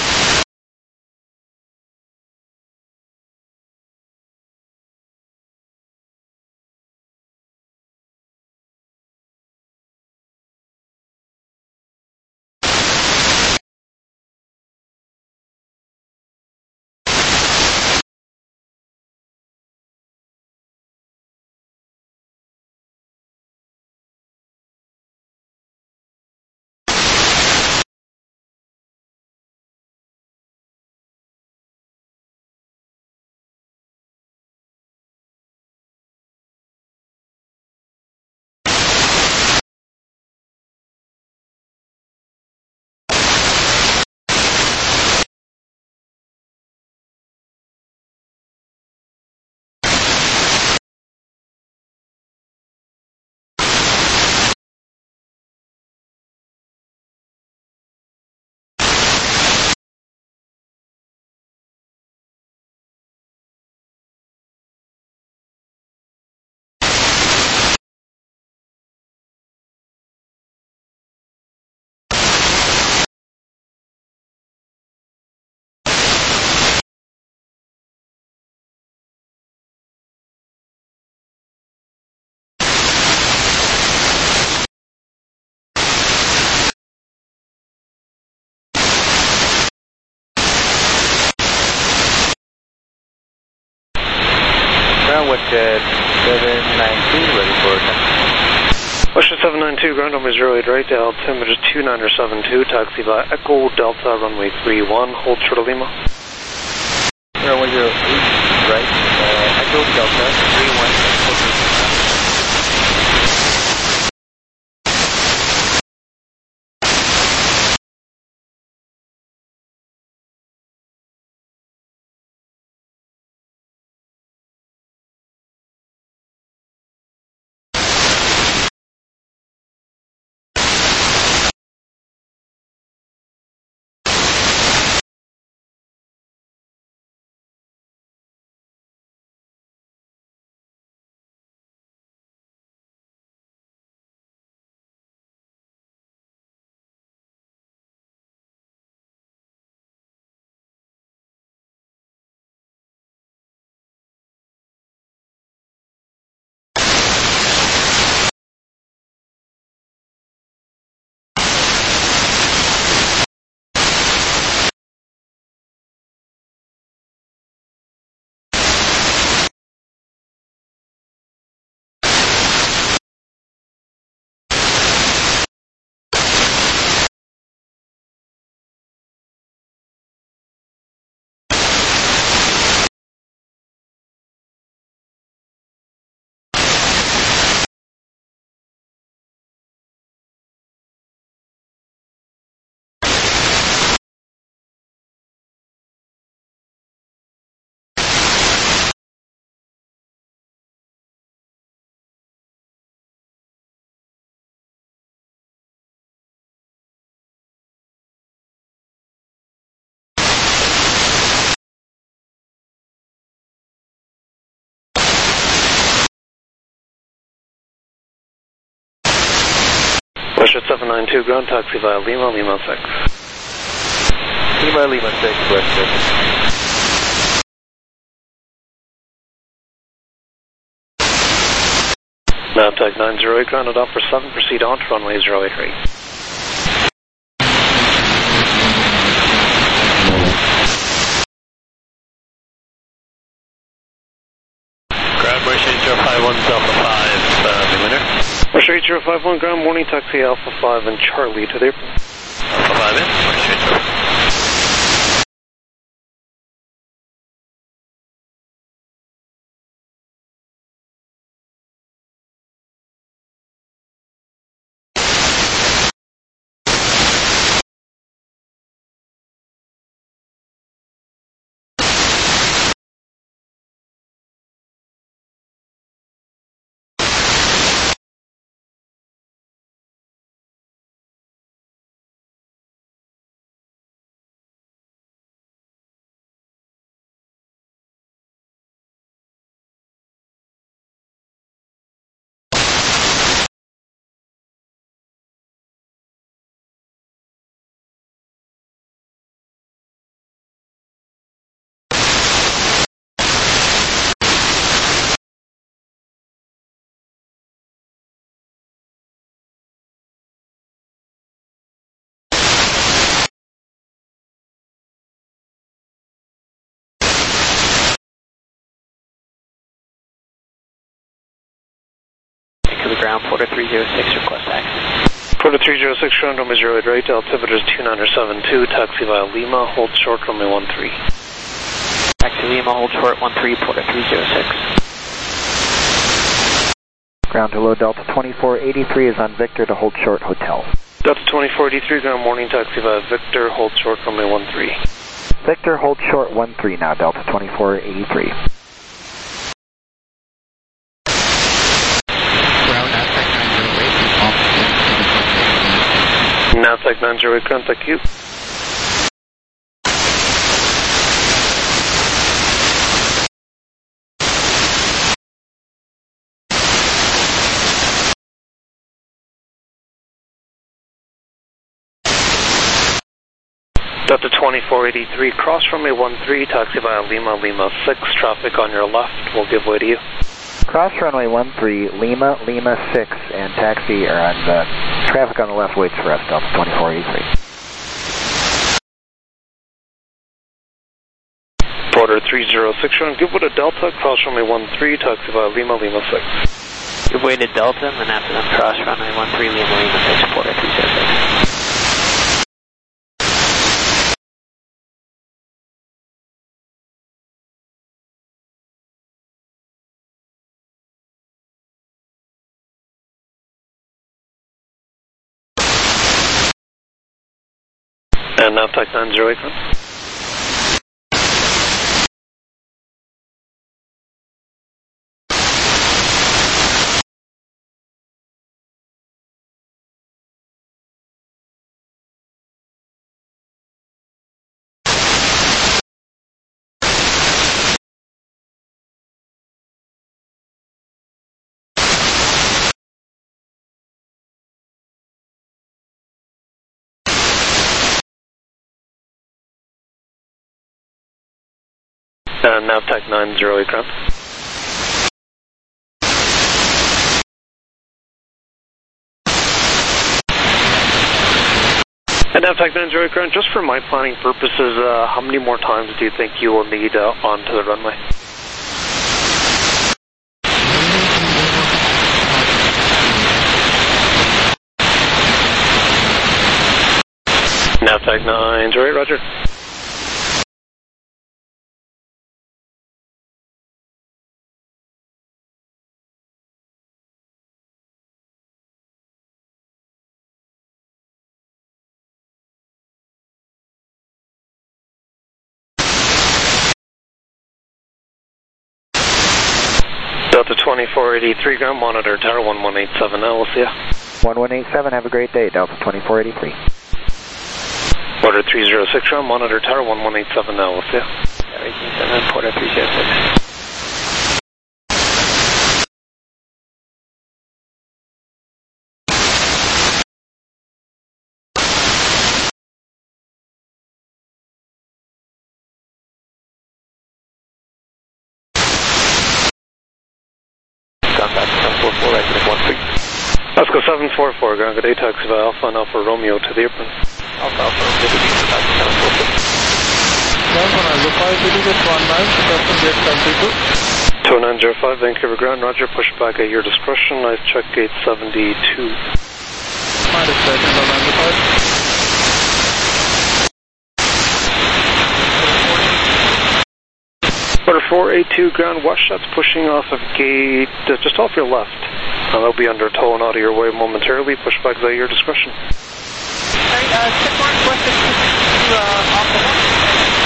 Westjet seven nine two, ready for attention. Westjet seven nine two, ground number zero eight right, altimeter two niner seven two, taxi via Echo Delta runway three one, hold short of Lima. Runway zero eight right, uh, Echo Delta three one, hold short of Lima. Bullshit seven nine two, ground taxi via Lima, Lima six. Lima, Lima six, West six. Navtag nine zero eight, grounded up for seven, proceed on to runway zero eight three. Ground British eight zero five one, Alpha five, uh, the winner. British eight zero five one, ground morning taxi Alpha five and Charlie to the airport. Alpha five in, British eight zero five. To the ground, Porter three zero six, request taxi. Porter three zero six, ground runway zero eight right, altimeter is two nine seven two, taxi via Lima, hold short runway one three. Taxi Lima, hold short one three, Porter three zero six. Ground hello, Delta twenty-four eighty-three is on Victor to hold short hotel. Delta twenty-four eighty-three, ground morning taxi via Victor, hold short runway one three. Victor, hold short one three now, Delta twenty-four eighty-three. Navtag nine zero eight, ground, thank you. Delta twenty-four eighty-three, cross runway one three, taxi via Lima, Lima six, traffic on your left, we'll give way to you. Cross runway one three, Lima, Lima six, and taxi, or on the traffic on the left waits for us, Delta twenty-four eighty-three. Porter three zero six, ground, give way to Delta, cross runway one three, taxi via Lima, Lima six. Give way to Delta, and then after them, cross runway one three, Lima, Lima six, Porter three zero six. And Navtag nine zero eight, ground. And Navtag nine zero eight, ground. And Navtag nine zero eight, ground, just for my planning purposes, uh, how many more times do you think you will need uh, onto the runway? Navtag nine zero eight, roger. Delta twenty-four eighty-three, ground, monitor tower one one eight seven, now we'll see ya. one one eight seven, have a great day, Delta twenty-four eighty-three. Porter three zero six, ground, monitor tower one one eight seven, now we'll see ya. eighteen seven, Porter three zero six. Oscar seven four four, ground good day, taxi by Alpha and Alpha Romeo to the apron. Alpha Alpha Romeo to the apron, taxi seven four four. Ground one nine zero five, did you get one nine, custom gate seventy-two? two nine zero five, Vancouver ground, roger, push back at your discretion, I check gate seventy-two. Minus second, one nine zero five. Order four eight two, ground west, shots pushing off of gate, uh, just off your left. Uh, they'll be under tow and out of your way momentarily, push back at your discretion. Sorry, uh, check one, west six two, uh, off the one.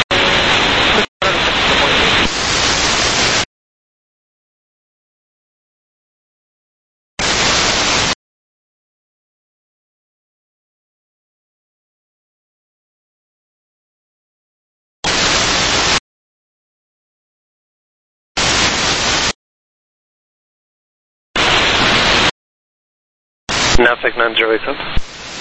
Nafec nine zero eight seven.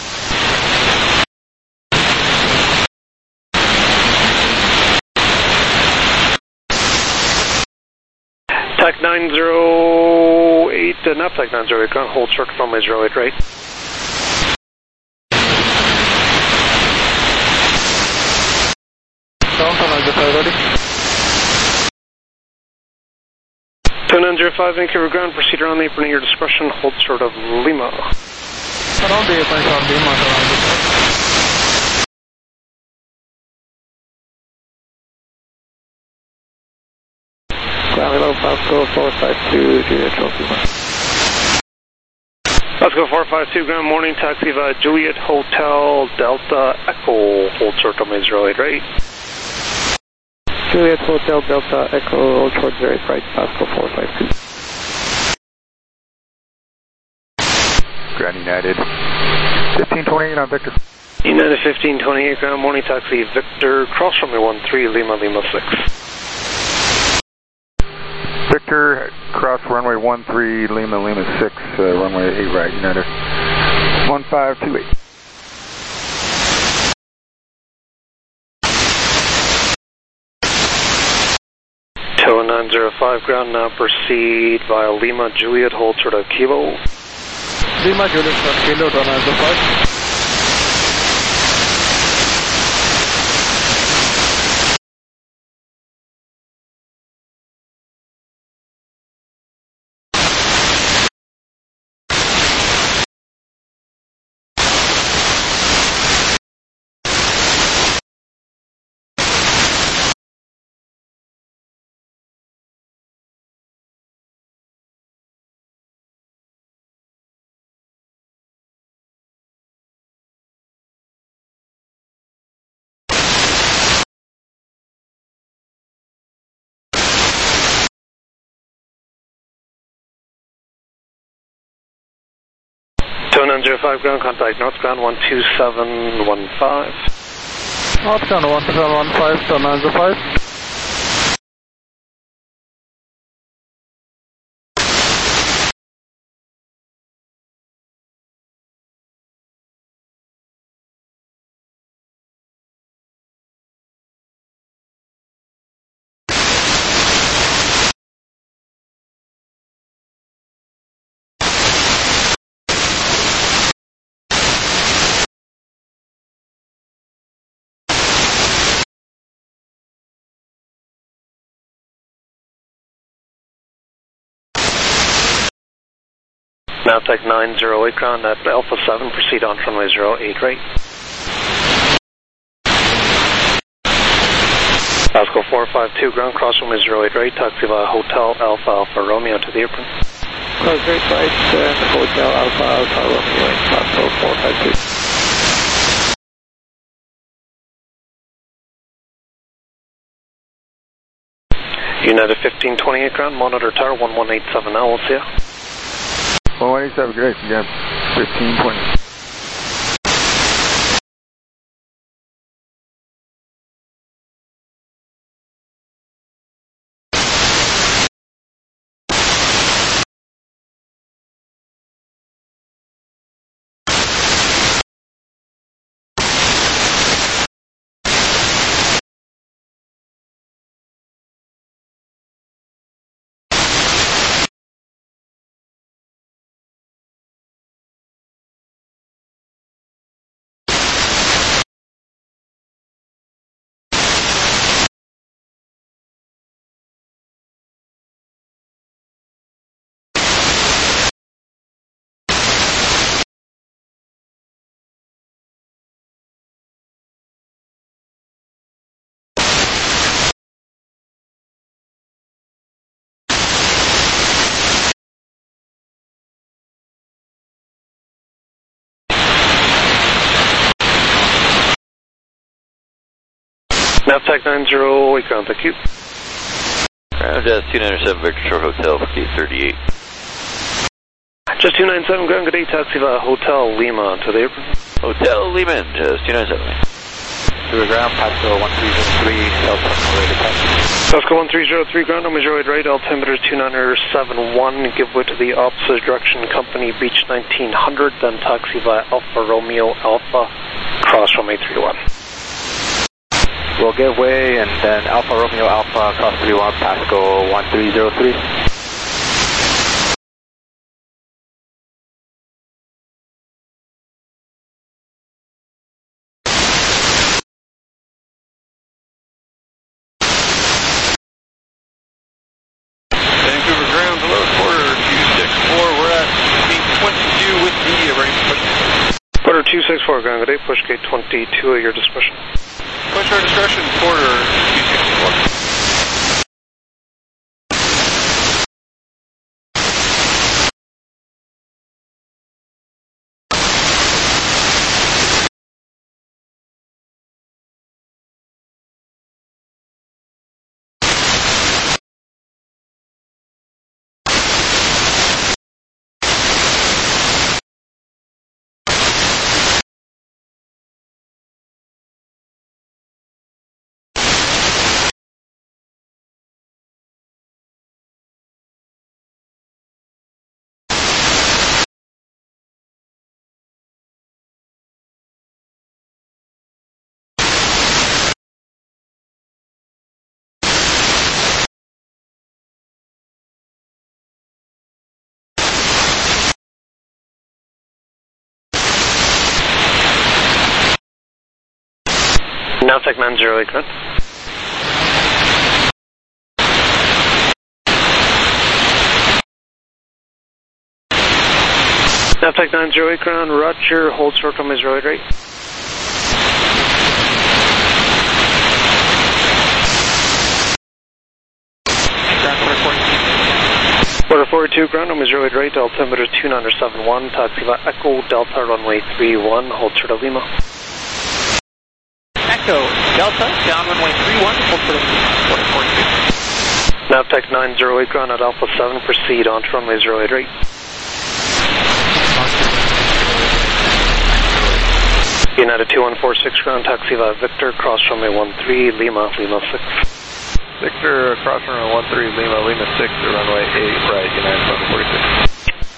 Tech nine zero eight, uh, Nafec nine zero eight, ground, hold short from my zero eight right. Down from nine zero five, ready? two nine zero five, Vancouver ground, proceed around the apron at your discretion, hold short of Lima. Around the apron, around Lima, around the apron. Ground hello, Pasco four five two, Juliet Lima. Pasco four five two, ground morning, taxi via Juliet Hotel Delta Echo, hold short of my zero eight right. Juliet Hotel Delta Echo, hold short zero eight right, Pasco four five two. Ground United fifteen twenty-eight on Victor. United fifteen twenty-eight, ground morning, taxi Victor, cross runway one three, Lima Lima six. Victor, cross runway one three, Lima Lima six, uh, runway eight right, United one five two eight. two nine zero five, ground now, proceed via Lima Juliet, hold short of Kilo. Lima Juliet from Kilo, two nine zero five. two nine zero five, ground contact North ground one two seven one five. North ground one two seven one five, two nine zero five. Now take nine zero eight, ground at Alpha seven, proceed on runway zero eight right. Pasco four five two, ground, cross runway zero eight right, taxi via Hotel Alpha Alpha Romeo to the apron. Cross eight right, uh, Hotel Alpha Alpha Romeo, Pasco four five two. United fifteen twenty-eight, ground, monitor tower one one eight seven L, see ya. one one eight seven, great, you got fifteen twenty. Navtech nine zero, eight ground, thank you. Ground Jazz two ninety-seven, Victor Short Hotel, gate thirty-eight. Just two ninety-seven, ground, good day, taxi via Hotel Lima to the apron. Hotel Lima, Jazz two ninety-seven. To the ground, Pasco one three zero three, Delta Norway taxi. Pasco one three zero three, ground, Metroid right, altimeter two nine seven one, give way to the opposite direction, company beach nineteen hundred, then taxi via Alpha Romeo Alpha, cross runway three one. We'll give way and then Alpha Romeo Alpha, cross three one, Pasco one three zero three. Vancouver ground, hello, quarter two six four, we're at gate twenty-two with media, ready for push. Quarter two six four, ground, good day, push gate twenty-two at your discretion. Push our discretion, quarter two six four. Navtech nine zero eight, ground. Navtech nine zero eight, ground, roger, hold short on Metroid right. Quarter forty-two, ground, Metroid right, altimeter two nine seven one, taxi via Echo Delta runway three one, hold short of Lima. Echo Delta, down runway three one, hold for the quarter forty-two. Navtech nine zero eight, ground at Alpha seven, proceed on to runway zero eight right. United two one four six, ground, taxi via Victor, cross runway one three, Lima, Lima six. Victor, cross runway one three, Lima, Lima six, to runway eight right, United seven forty-six.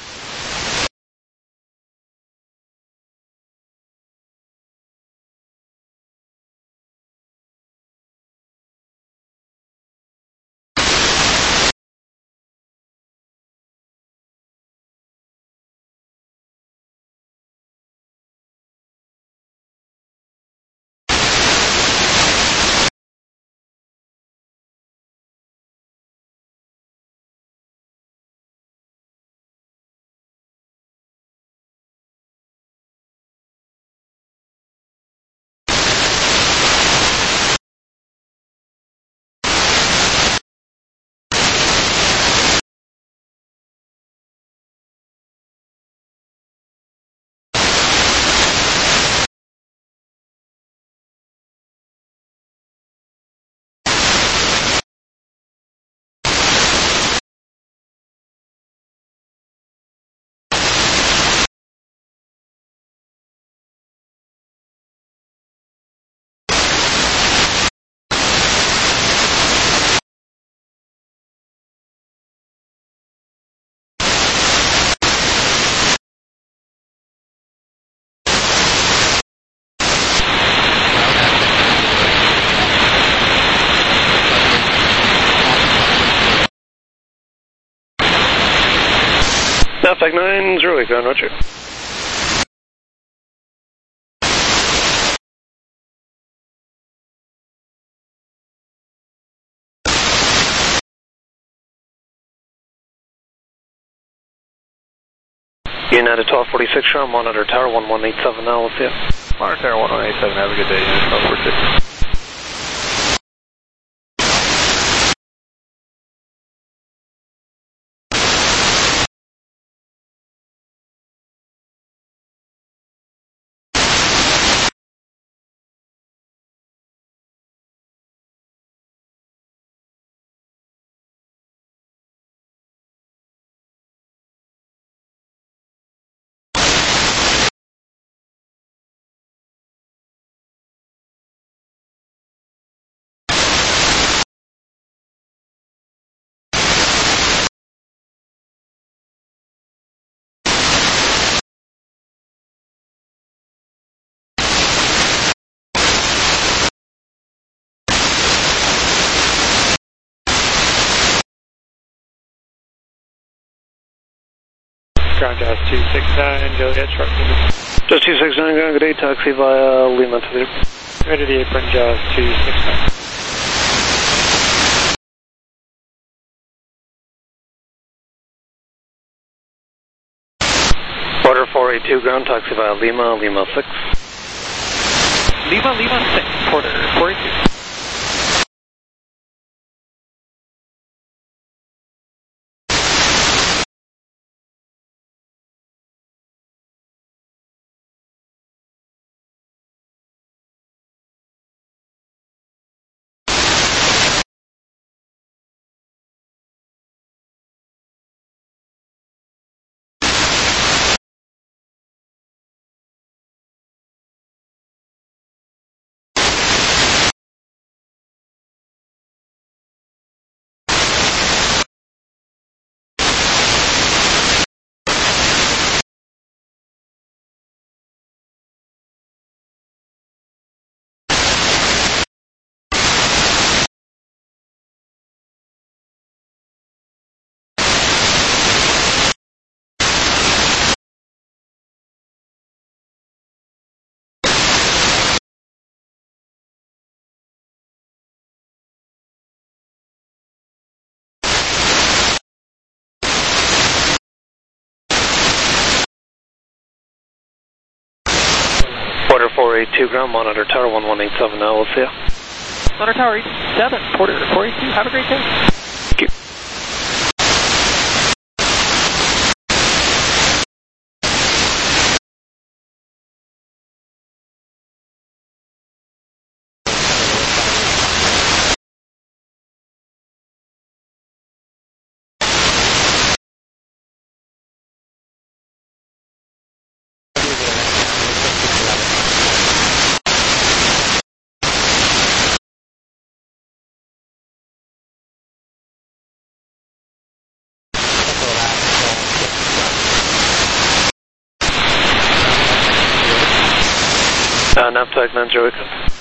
Navtech nine zero eight, ground, roger. United twelve forty-six, ground, monitor tower one one eight seven now, we'll see you. Monitor tower one one eight seven, have a good day, United twelve forty-six. Ground Jazz two six nine, Juliet, short Lima. Jazz two six nine, ground, good day, taxi via Lima to the apron. Right to the apron, Jazz two six nine. Order four eight two, ground, taxi via Lima, Lima six. Lima, Lima six, Porter, four eight two. Order four eight two, ground, monitor tower one one eight seven now, we'll see ya. Monitor tower eight seven, Porter, four eight two, have a great day. Thank you. Uh, Naptag nine zero.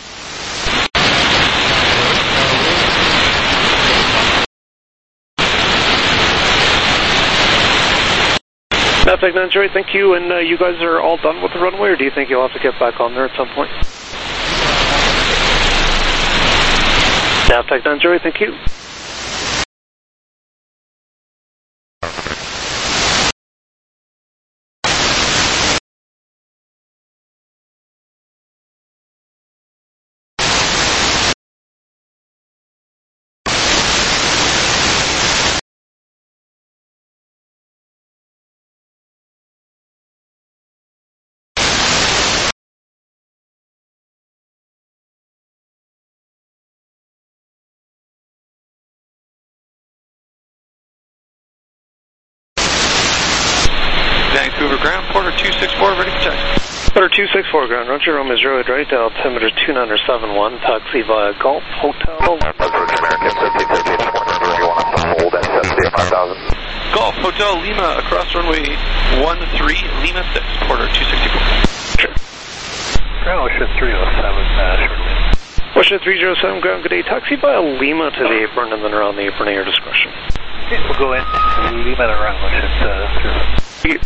Naptag nine zero, thank you. And uh, you guys are all done with the runway, or do you think you'll have to get back on there at some point? Naptag nine zero, thank you. Vancouver ground, Porter two six four, ready for taxi. Porter two six four, ground, Roger, Rome is right, right, altimeter two nine seven one, taxi via Golf Hotel. American fifty thirty, you want us to hold at seventy-five thousand. Golf Hotel Lima, across runway one three, Lima six, Porter two sixty-four. Sure. Ground Ocean three oh seven, uh, short Ocean three oh seven, ground, good day, taxi via Lima to the apron and then around the apron at your discretion. Okay, we'll go in Lima around Ocean uh, three.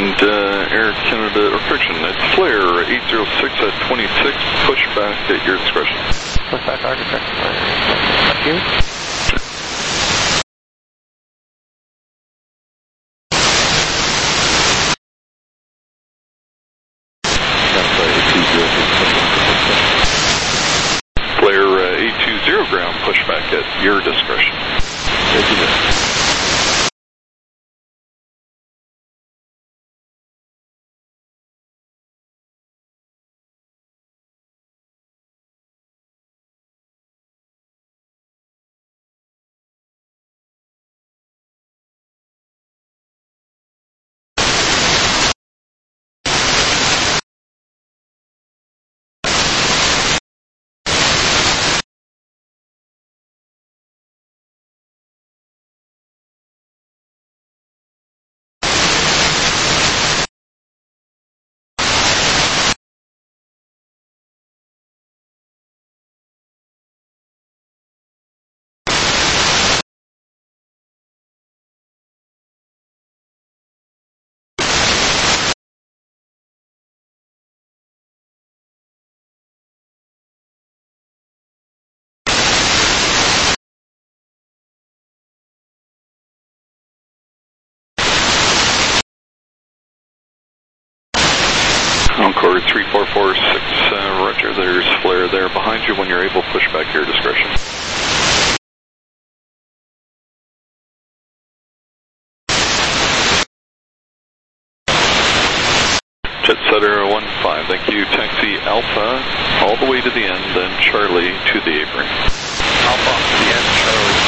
And uh, Air Canada, or correction, it's Flare eight zero six at twenty-six, push back at your discretion. Push back our discretion. Thank you. Flare uh, eight two zero ground, push back at your discretion. Thank you. Encore three four four six, uh, roger, there's Flare there behind you. When you're able, push back your discretion. Jet setter one five, thank you. Taxi Alpha all the way to the end, then Charlie to the apron. Alpha to the end, Charlie.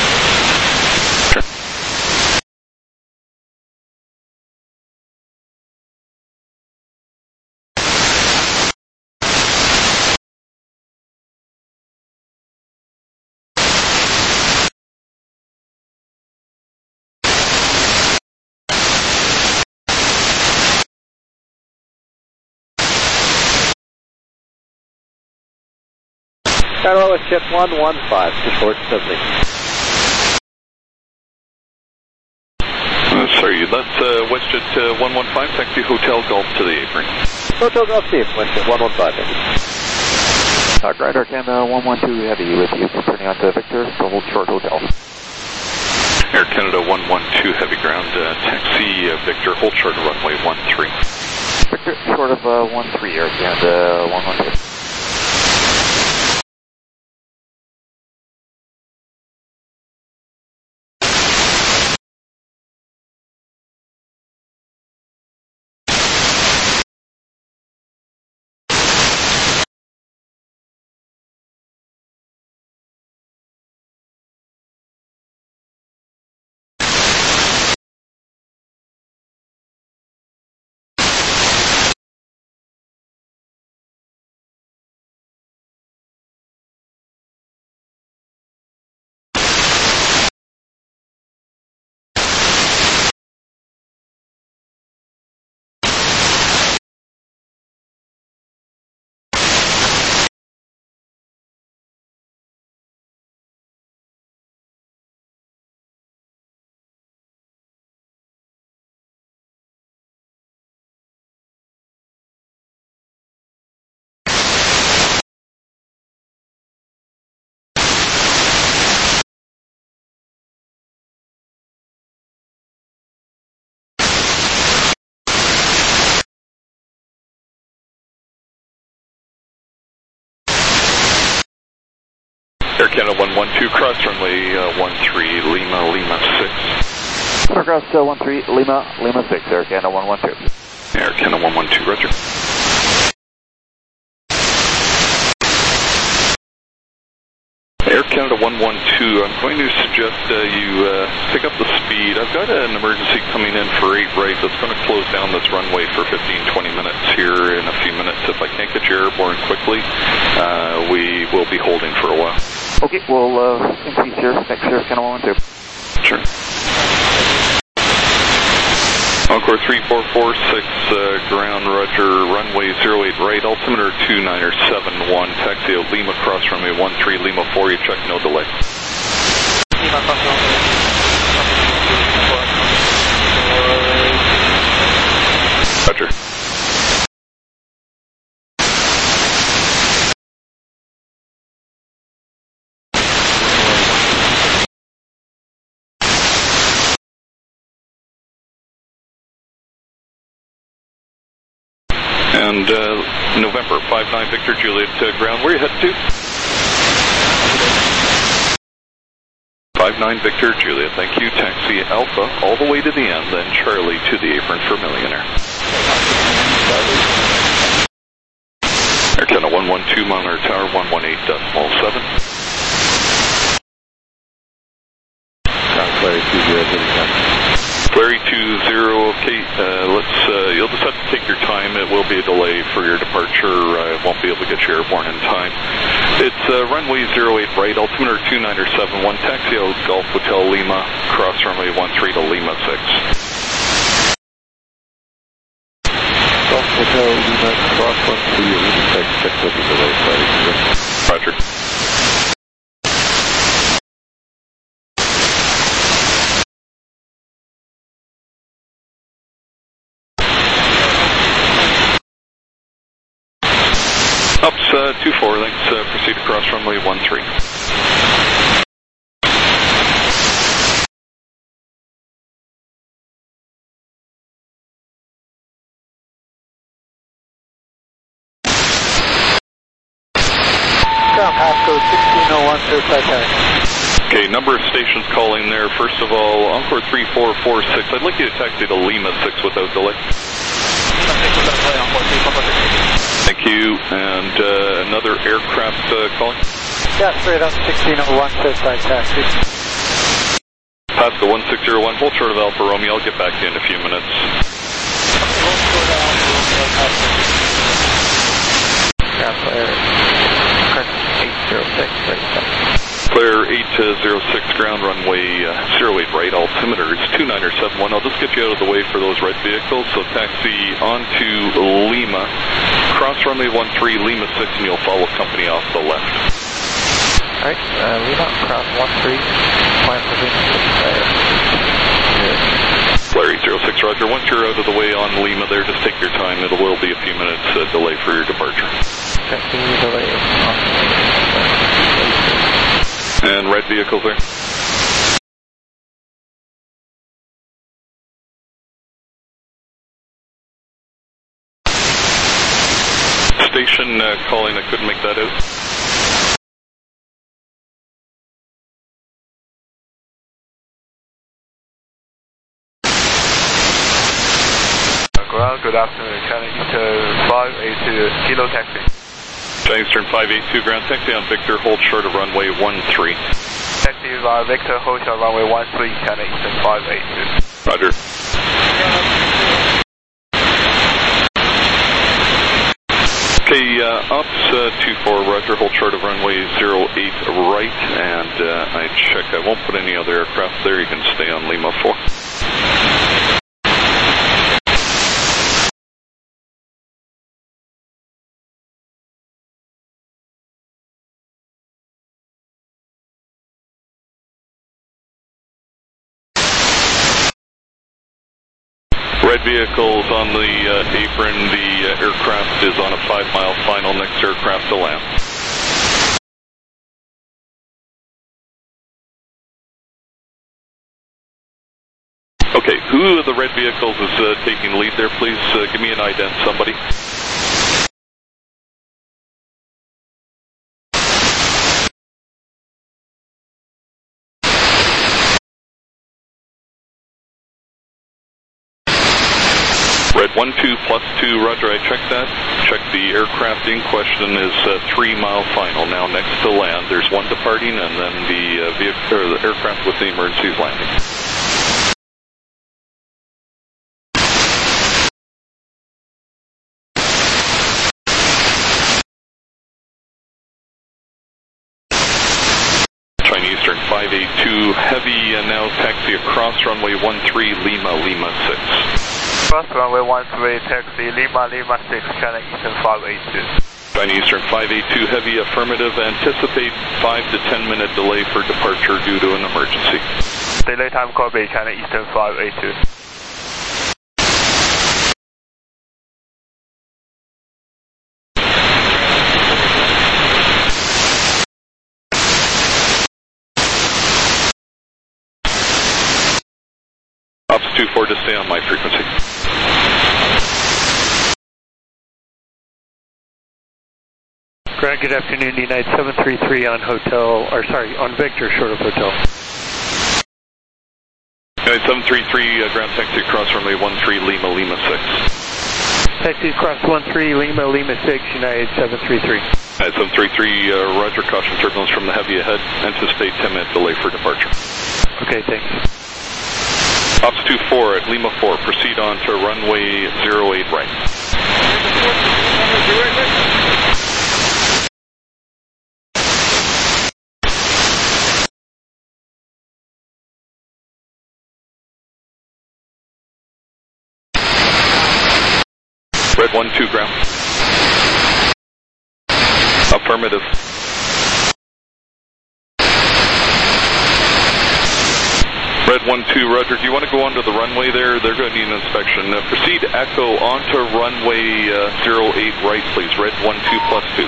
Federal with ship one one five, support Sibley. Uh, sorry, that's uh, WestJet uh, one one five, taxi Hotel Golf to the apron. Hotel Golf team, WestJet one one five. Uh, Grand Air Canada one one two Heavy with you, turning on to Victor, so hold short Hotel. Air Canada one one two Heavy ground, uh, taxi uh, Victor, hold short of runway one three. Victor, short of uh, one three, Air Canada one one two. Air Canada one one two, cross runway uh, one three, Lima, Lima six. Cross uh, one three, Lima, Lima six, Air Canada one one two. Air Canada one one two, roger. Air Canada one one two, I'm going to suggest uh, you uh, pick up the speed. I've got an emergency coming in for eight right that's going to close down this runway for fifteen, twenty minutes here in a few minutes. If I can't get you airborne quickly, uh, we will be holding for a while. Okay, we'll uh, increase here. Thanks, Air Canada one one two. Sure. Encore three four four six, uh, ground, roger, runway zero eight right, altimeter two niner seven one, taxi out Lima, cross runway one three, Lima four, you check, no delay. Lima cross runway. And uh, November five nine Victor Juliet uh, ground, where are you headed to? five nine Victor Juliet, thank you. Taxi Alpha all the way to the end, then Charlie to the apron for Millionaire. Air Canada one one two, Monitor Tower one one eight decimal seven. Larry two zero, Larry two zero, okay, uh, let's, uh, you'll just have to take your time. It will be a delay for your departure. I uh, won't be able to get you airborne in time. It's uh, runway zero eight right, altimeter two nine seven one, taxi out Golf Hotel Lima, cross runway one three to Lima six. Golf Hotel Lima, cross one three to Lima six, check with the delay, sorry. Roger. Ups uh, two four, thanks, uh, proceed across runway one three. Ground Pasco sixteen oh one, certified taxi. Okay, number of stations calling there. First of all, Encore three four four six. I'd like you to taxi to Lima six without delay. Thank you. And uh, another aircraft uh, calling? Yeah, straight up sixteen oh one, certified taxi. Pasco one six zero one, hold short of Alpha Romeo. I'll get back to you in a few minutes. eight zero six, Clear eight zero six, ground runway uh, zero eight right, altimeter is two nine seven one. I'll just get you out of the way for those red vehicles. So taxi on to Lima, cross runway one three, Lima six, and you'll follow company off the left. Alright, uh, Lima, cross one three, plan for Lima six. Larry zero six, roger. Once you're out of the way on Lima there, just take your time. It will be a few minutes uh, delay for your departure. Taxi delay on And red vehicles there. Station uh, calling, I couldn't make that out. Ground, good afternoon, China Eastern five eight two, Kilo Taxi. China Eastern five eight two, ground taxi on Victor, hold short of runway one three. Taxi via Victor, hold short runway one three, China Eastern five eight two. Roger. Okay, uh, ops uh, two four, roger, hold short of runway zero eight right, and uh, I check, I won't put any other aircraft there, you can stay on Lima four. Red vehicles on the uh, apron, the uh, aircraft is on a five mile final, next aircraft to land. Okay, who of the red vehicles is uh, taking lead there, please? Uh, give me an ident, somebody. Red one two plus two, roger, I checked that. Check the aircraft in question is uh, three mile final. Now next to land, there's one departing and then the, uh, vehicle, or the aircraft with the emergency is landing. Chinese Eastern five eight two, heavy and now taxi across runway one three, Lima, Lima six. Cross runway one three, taxi Lima, Lima six, China Eastern five eight two. China Eastern five eight two, heavy affirmative. Anticipate five to ten minute delay for departure due to an emergency. Delay time copy, China Eastern five eight two. Ops two four to stay on my frequency. Ground, good afternoon, United seven three three on hotel, or sorry, on Victor, short of hotel. United seven three three, uh, ground taxi across runway one three, Lima, Lima six. Taxi across one three, Lima, Lima six, United seven three three. United seven three three, uh, roger, caution turbulence from the heavy ahead. Anticipate ten minute delay for departure. Okay, thanks. Ops two four at Lima four, proceed on to runway zero eight right. Red one two ground. Affirmative. Red one two, roger. Do you want to go onto the runway there? They're going to need an inspection. Uh, proceed echo onto runway uh, zero eight right, please. Red one two plus two.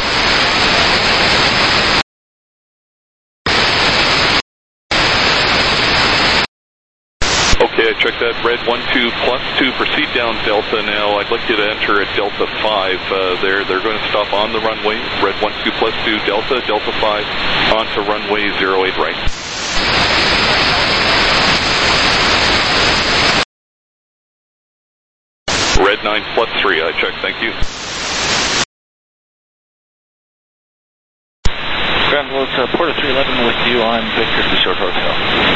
Okay, I checked that. Red one two plus two. Proceed down Delta now. I'd like you to enter at Delta five uh, there. They're going to stop on the runway. Red one two plus two, Delta, Delta five, onto runway zero eight right. Red nine plus three, I checked, thank you. Ground Loads, uh, Porter three eleven with you on Victor to Short Hotel.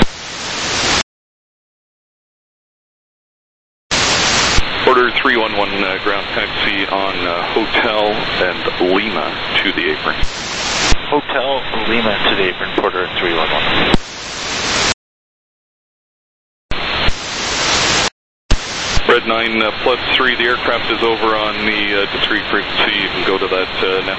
Porter three one one, uh, ground taxi on uh, Hotel and Lima to the apron. Hotel Lima to the apron, Porter three one one. Red nine uh, plus three, the aircraft is over on the uh, discrete frequency. You can go to that uh, now.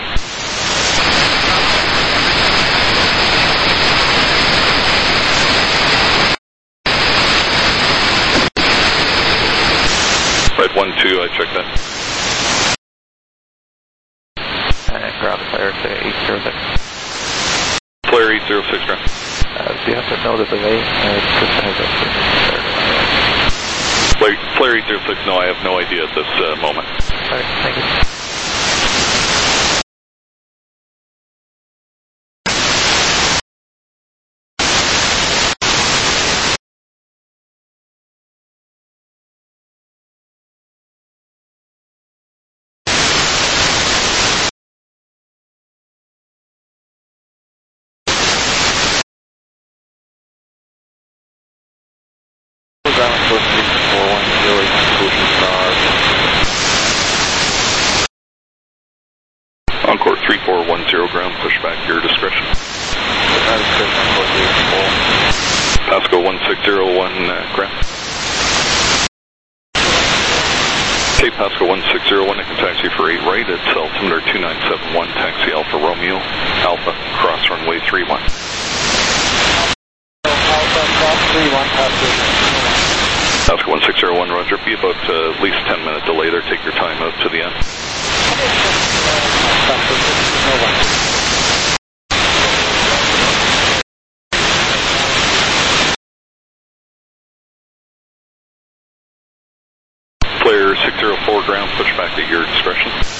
Red one two, I checked that. And ground flare to eight zero six. Flare eight zero six, ground. Uh, do you have to know the delay? Uh, it's just has a Flare, flare eight zero six, no, I have no idea at this uh, moment. All right, thank you. Encore three four one zero ground, push back your discretion. Pasco one six zero one uh, ground. Okay, Pasco one six zero one, I can taxi for eight right, it's altimeter two nine seven one, taxi Alpha Romeo, Alpha, cross runway three one. Alpha, cross three one, Pasco one six zero one, roger, be about uh, at least ten minute delay there, take your time out to the end. Flare six zero four ground, push back at your discretion.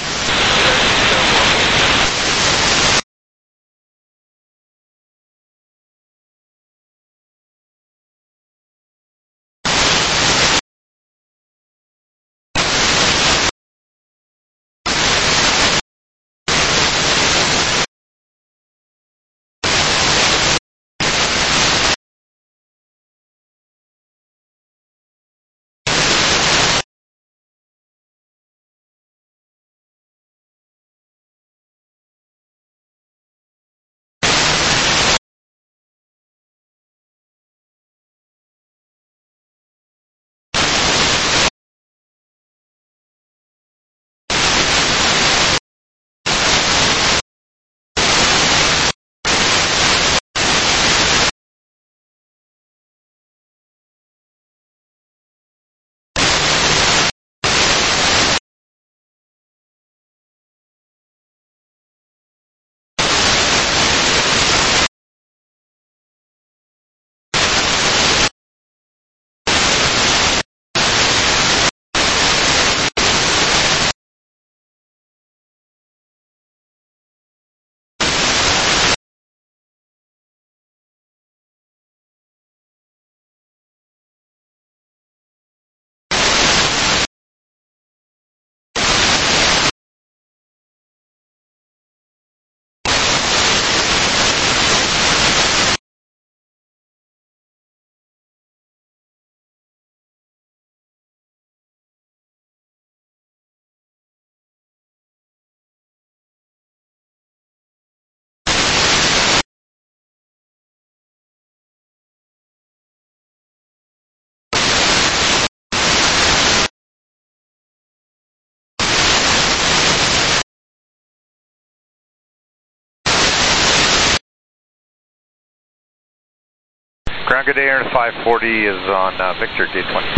Ground good day, Air five forty is on uh, Victor, gate twenty.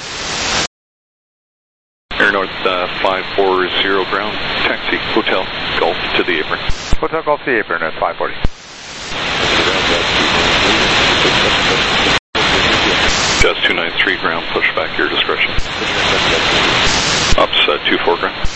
Air North uh, five forty ground, taxi, Hotel Golf to the apron. Hotel Golf to the apron at five forty. Jazz two nine three ground, push back your discretion. Ops uh, two four ground.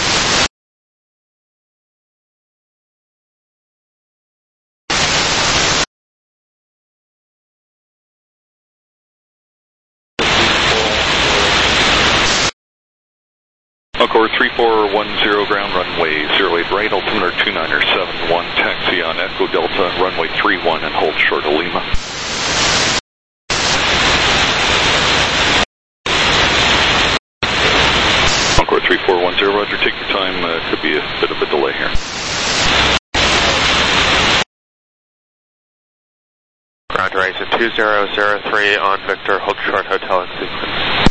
Encore three four one zero ground, runway zero eight right, altimeter two niner seven one, taxi on Echo Delta, runway three one and hold short of Lima. Encore three four one zero, roger, take your time, uh, could be a bit of a delay here. Ground Horizon two zero zero three on Victor, hold short hotel in sequence.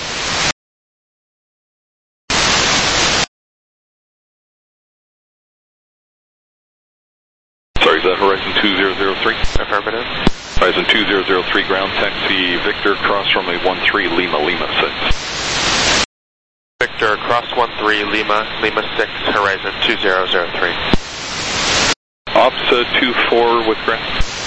Sorry, is that Horizon two zero zero three? Affirmative. Horizon two zero zero three ground, taxi Victor, cross runway one three, Lima, Lima six. Victor, cross one three, Lima, Lima six, Horizon two zero zero three. Ops uh, two four with ground.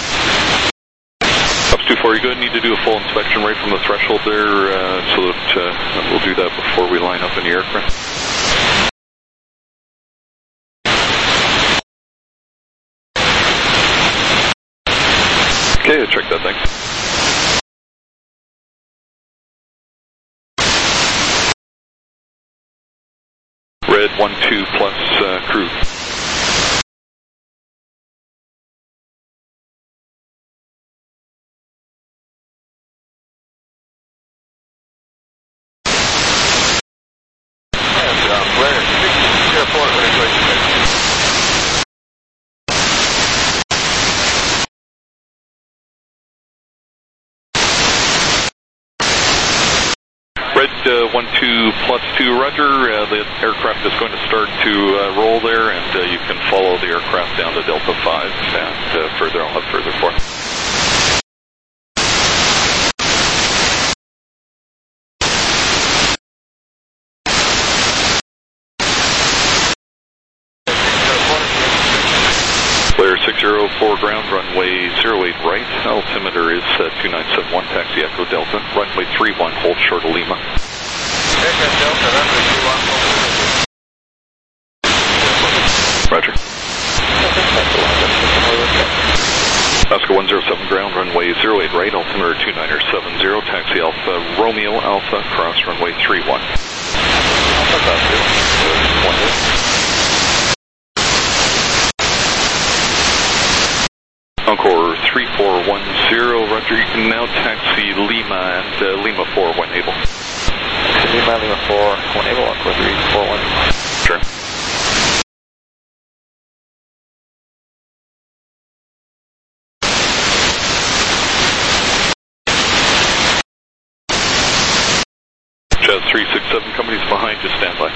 Ops two four, you're going to need to do a full inspection right from the threshold there, uh, so that uh, we'll do that before we line up in the aircraft. Okay, check that, thanks. Red one two plus uh, crew. And um, Blair, airport, what is going Red uh, one two plus two, roger. Uh, the aircraft is going to start to uh, roll there, and uh, you can follow the aircraft down to Delta five, and uh, further, I'll have further for. Blair six zero four ground, runway zero eight right, altimeter is uh, two nine seven one, taxi Echo Delta, runway three one, hold short of Lima. Echo Delta, runway three one, hold. Roger. Oscar one zero seven ground, runway zero eight right, altimeter two niner seven zero, taxi Alpha Romeo Alpha, cross runway three one. Encore three four one zero, roger, you can now taxi Lima and uh, Lima four when able. Lima, Lima four, when able, Encore three four one. Sure. Jazz three six seven, companies behind, just stand by.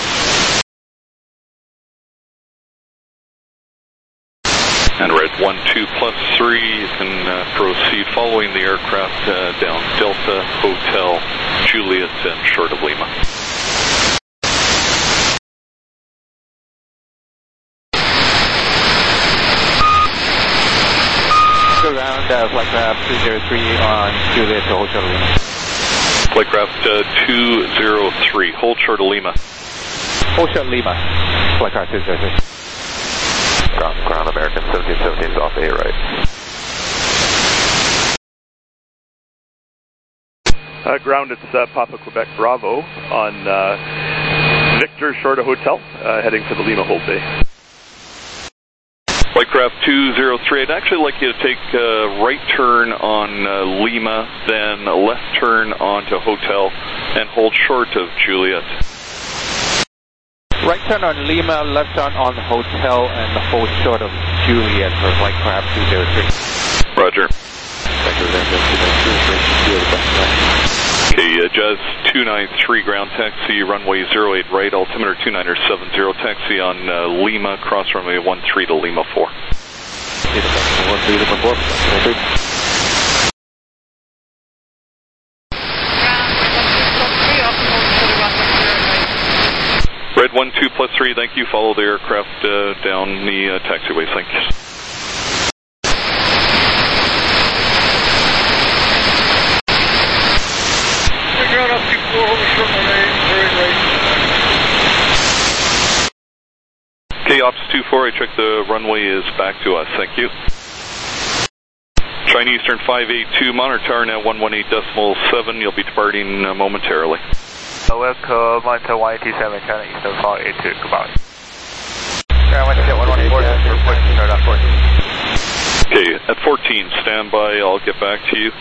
And Red one two plus three, you can uh, proceed following the aircraft uh, down Delta, Hotel, Juliet, and short of Lima. Go around, uh, Flightcraft two zero three on Juliet to Hotel Lima. Flightcraft uh, two zero three, hold short of Lima. Hold short Lima, Flightcraft two zero three. Ground, ground American seventeen seventeen is off A right. Uh, ground, it's uh, Papa Quebec Bravo on uh, Victor short of Hotel, uh, heading for the Lima hold bay. Flightcraft two zero three, I'd actually like you to take a right turn on uh, Lima, then a left turn onto Hotel, and hold short of Juliet. Right turn on Lima, left turn on Hotel, and hold short of Juliet for Flightcraft two zero three. Roger. Okay, uh, Jazz two nine three ground, taxi runway zero eight right, altimeter two niner seven zero, taxi on uh, Lima, cross runway one three to Lima four. one three Lima four. Red one two plus three, thank you. Follow the aircraft uh, down the uh, taxiway, thank you. Ground up to four, over short runway, very right. Okay, Ops two four, I check the runway is back to us, thank you. China Eastern five eight two, monitor tower now one one eight decimal seven, you'll be departing uh, momentarily. Welcome, monitor one eighty-seven, China Eastern five eight two, goodbye. Ground one one four, report start at fourteen. Okay, at fourteen, stand by, I'll get back to you.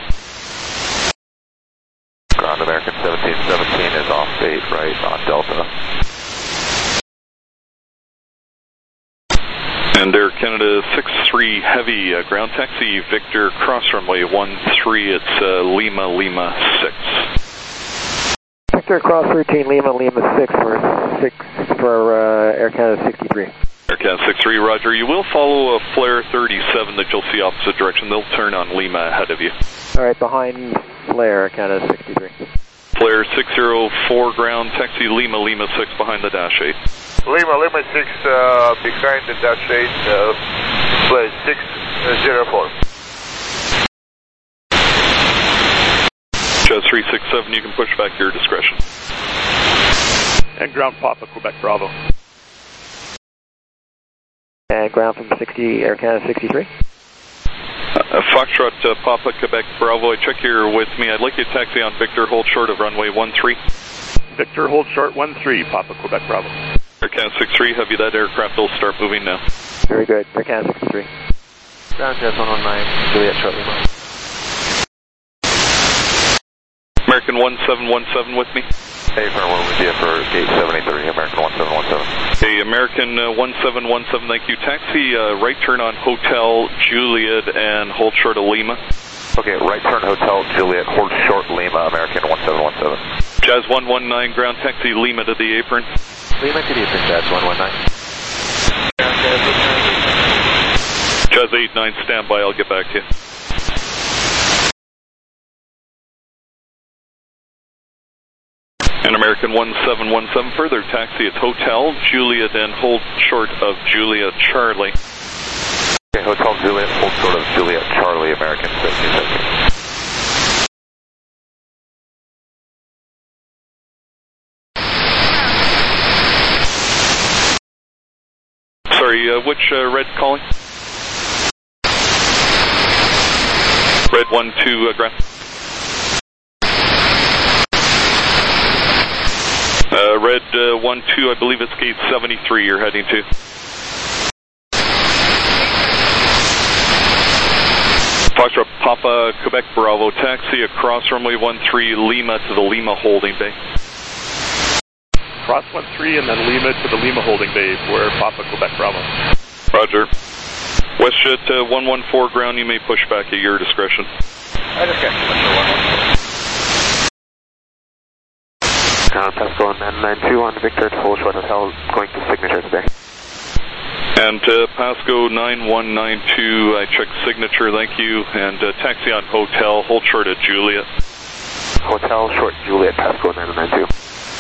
Ground American seventeen seventeen is off eight right on Delta. And Air Canada six three Heavy, uh, ground taxi, Victor, cross runway one three, it's uh, Lima, Lima six. Victor, cross routine, Lima, Lima six for, six, for uh, Air Canada sixty-three. Air Canada six three, roger. You will follow a Flare thirty-seven that you'll see opposite direction. They'll turn on Lima ahead of you. Alright, behind Flare, Air Canada sixty-three. Flare six zero four, ground taxi, Lima, Lima six behind the dash eight. Lima, Lima six, uh, behind the dash eight, uh, Flare six zero four. Jazz three six seven, you can push back your discretion. And ground Papa, Quebec Bravo. And ground from sixty, Air Canada sixty-three. Uh, Foxtrot, uh, Papa, Quebec Bravo, I check you're with me. I'd like you to taxi on Victor, hold short of runway one three. Victor, hold short one three, Papa, Quebec Bravo. Air Canada six three, have you that aircraft will start moving now. Very good, Air Canada sixty-three. Ground Jazz one one nine, Juliet shortly. American one seven one seven with me. Hey, firm, we're with you for gate seventy-three, American one seven one seven. Okay, American uh, one seven one seven, thank you. Taxi, uh, right turn on Hotel Juliet and hold short of Lima. Okay, right turn Hotel Juliet, hold short Lima, American one seven one seven. Jazz one one nine, ground taxi Lima to the apron. Lima to the apron, Jazz one one nine. Jazz eight nine, stand by, I'll get back to you. And American one seven one seven, further taxi, it's Hotel Juliet and hold short of Juliet Charlie. Okay, Hotel Juliet, hold short of Juliet Charlie, American seventeen seventeen. Sorry, uh, which uh, red calling? Red one two, uh, ground. Uh, red uh, one two, I believe it's gate seventy-three you're heading to. Foxtrot Papa, Quebec Bravo, taxi across runway one three, Lima to the Lima holding bay. Cross one three and then Lima to the Lima holding bay for Papa, Quebec Bravo. Roger. WestJet uh, one one four, ground, you may push back at your discretion. I just got one one four. Ground Pasco nine nine two on Victor to hold short Hotel, going to signature today. And uh, Pasco nine one nine two, I check signature, thank you. And uh, taxi on Hotel, hold short at Juliet. Hotel short Juliet, Pasco nine nine two.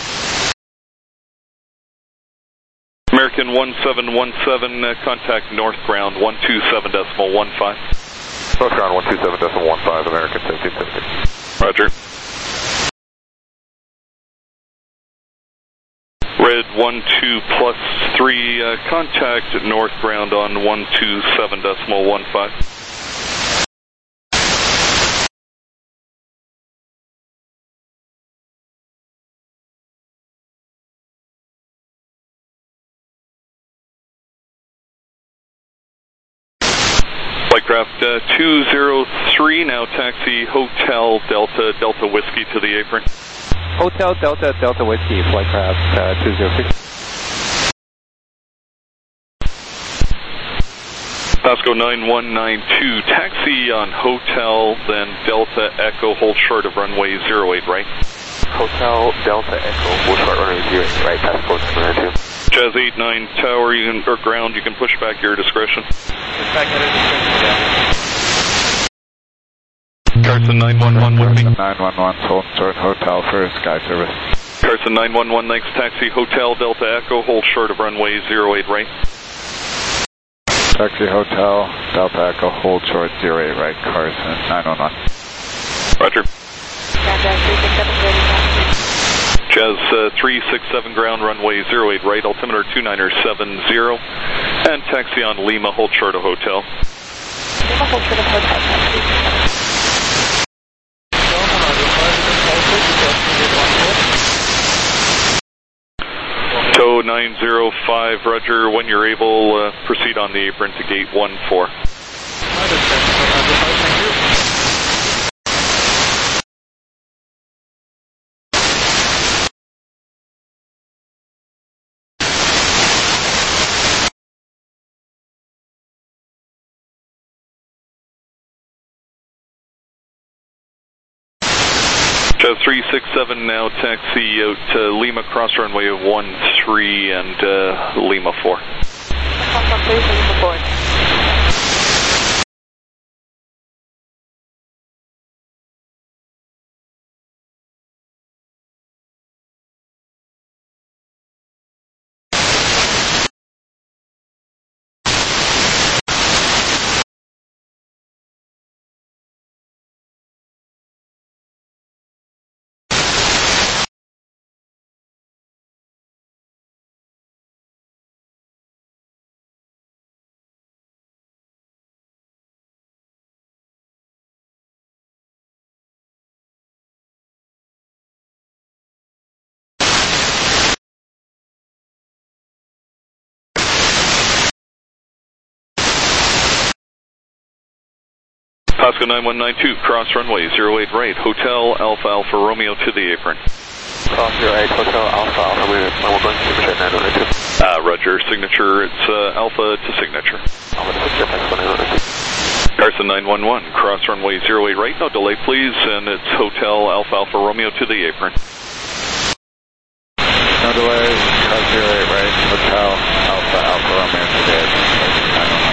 American one seven one seven, uh, contact North Ground one two seven decimal one five. North Ground one two seven decimal one five, American seventeen seventeen. Roger. Red one two plus three, uh, contact North Ground on one two seven decimal one five. Flightcraft uh, two zero three, now taxi Hotel Delta, Delta Whiskey to the apron. Hotel Delta, Delta Whiskey, Flightcraft uh, two zero three. Pasco nine one nine two, taxi on Hotel, then Delta Echo, hold short of runway zero eight right. Hotel Delta Echo, hold short runway zero eight right, Pasco nine nine two. Jazz eight nine tower, you can, or ground, you can push back your discretion. Carson nine one one with me. nine one one, hold short Hotel for Sky Service. Carson nine one one, thanks, taxi Hotel Delta Echo, hold short of runway zero eight right. Taxi Hotel Delta Echo, hold short zero eight right, Carson nine one one. Roger. Jazz uh, three six seven ground, runway zero eight right, altimeter two nine seven zero, and taxi on Lima, hold short of Hotel. Lima, hold short of Hotel, taxi. Tow nine zero five, Roger, when you're able, uh, proceed on the apron to gate one four. Jazz three six seven now, taxi out to Lima, cross runway of one three and uh, Lima four. Lima four. Pasco nine one nine two, cross runway zero eight right, Hotel Alpha Alpha Romeo to the apron. Cross zero eight, Hotel Alpha Alpha, we're going to signature nine one nine two. Uh, Roger, signature, it's uh, Alpha to signature. Alpha to signature, Pasco nine one nine two. Carson nine one one, cross runway zero eight right, no delay please, and it's Hotel Alpha Alpha Romeo to the apron. No delays, cross zero eight right, Hotel Alpha Alpha Romeo to the apron. nine one one.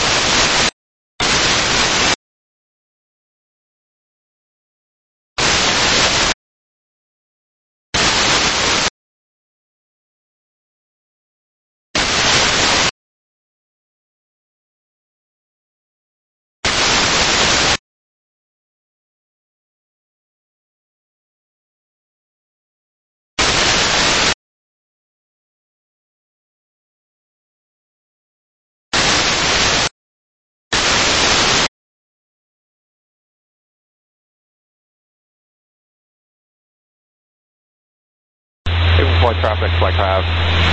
Flight traffic, flight craft.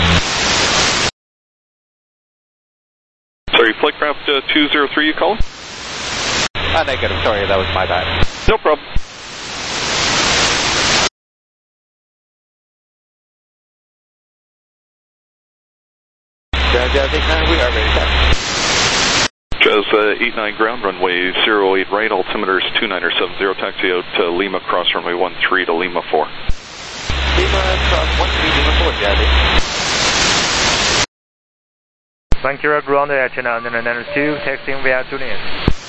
Sorry, flight craft uh, two zero three, you calling? Ah, negative, sorry, that was my bad. No problem. Jazz, Jazz eight nine, we are ready, sir. Jazz uh, eight nine ground, runway zero eight right, altimeter is two nine seven zero, taxi out to Lima, cross runway one three to Lima four. Lima, cross one three, Lima four, Jazz. Thank you, ground at channel nine nine two, taxiing via Julian.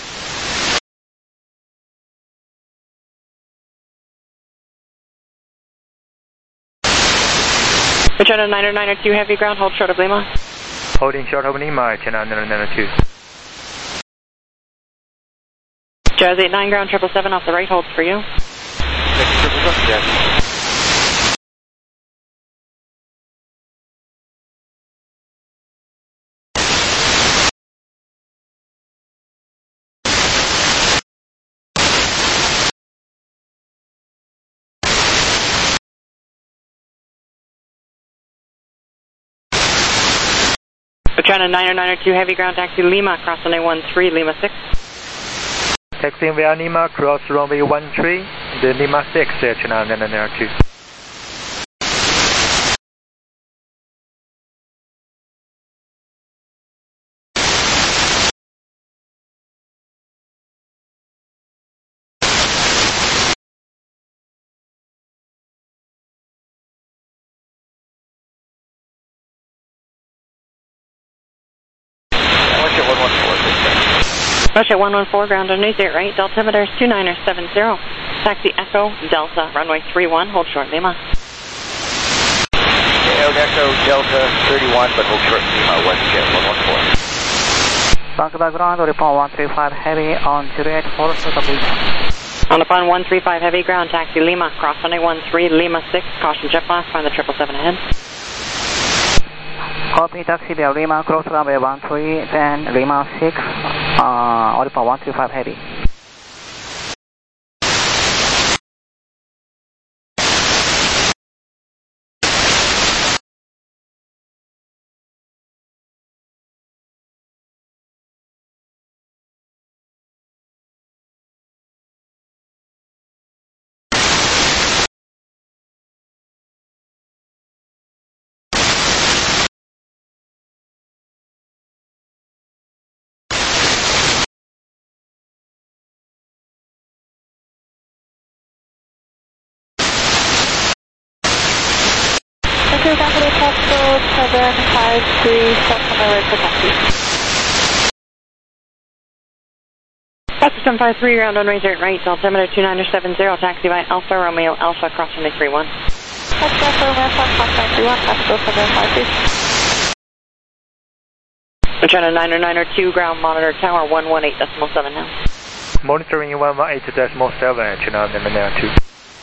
Channel nine nine two, heavy ground, hold short of Lima. Holding short of Lima, channel nine nine two. Jazz eight nine ground, triple seven off the right, holds for you. Jazz. Channel nine nine two, heavy ground, taxi Lima, cross runway one three, Lima six. Taxiing via Lima, cross runway one three, the Lima six, channel nine nine two. Russia one one four, ground underneath eight right, altimeter two nine seven zero. Taxi Echo, Delta, runway three one, hold short Lima. Romeo Echo Delta thirty-one, but hold short Lima one jet one one four. Vancouver ground, report one three five heavy on Juliet four Delta please. On upon one three five heavy, ground taxi Lima, cross runway one three, Lima six, caution jet blast, find the triple seven ahead. Copy taxi there, Lima, cross runway one three, then Lima six, uh, report one three five heavy. Okay, Vancouver Pascal seven five three, stop on my right for taxi. Pascal seven five three, ground on razor right, altimeter two nine seven zero, taxi by Alpha Romeo Alpha, cross runway three one. Taxi Alpha Romeo Alpha, cross runway three one, Pascal seven five three. China niner niner two, ground monitor tower one one eight decimal seven now. Monitoring one one eight decimal seven, China niner niner two.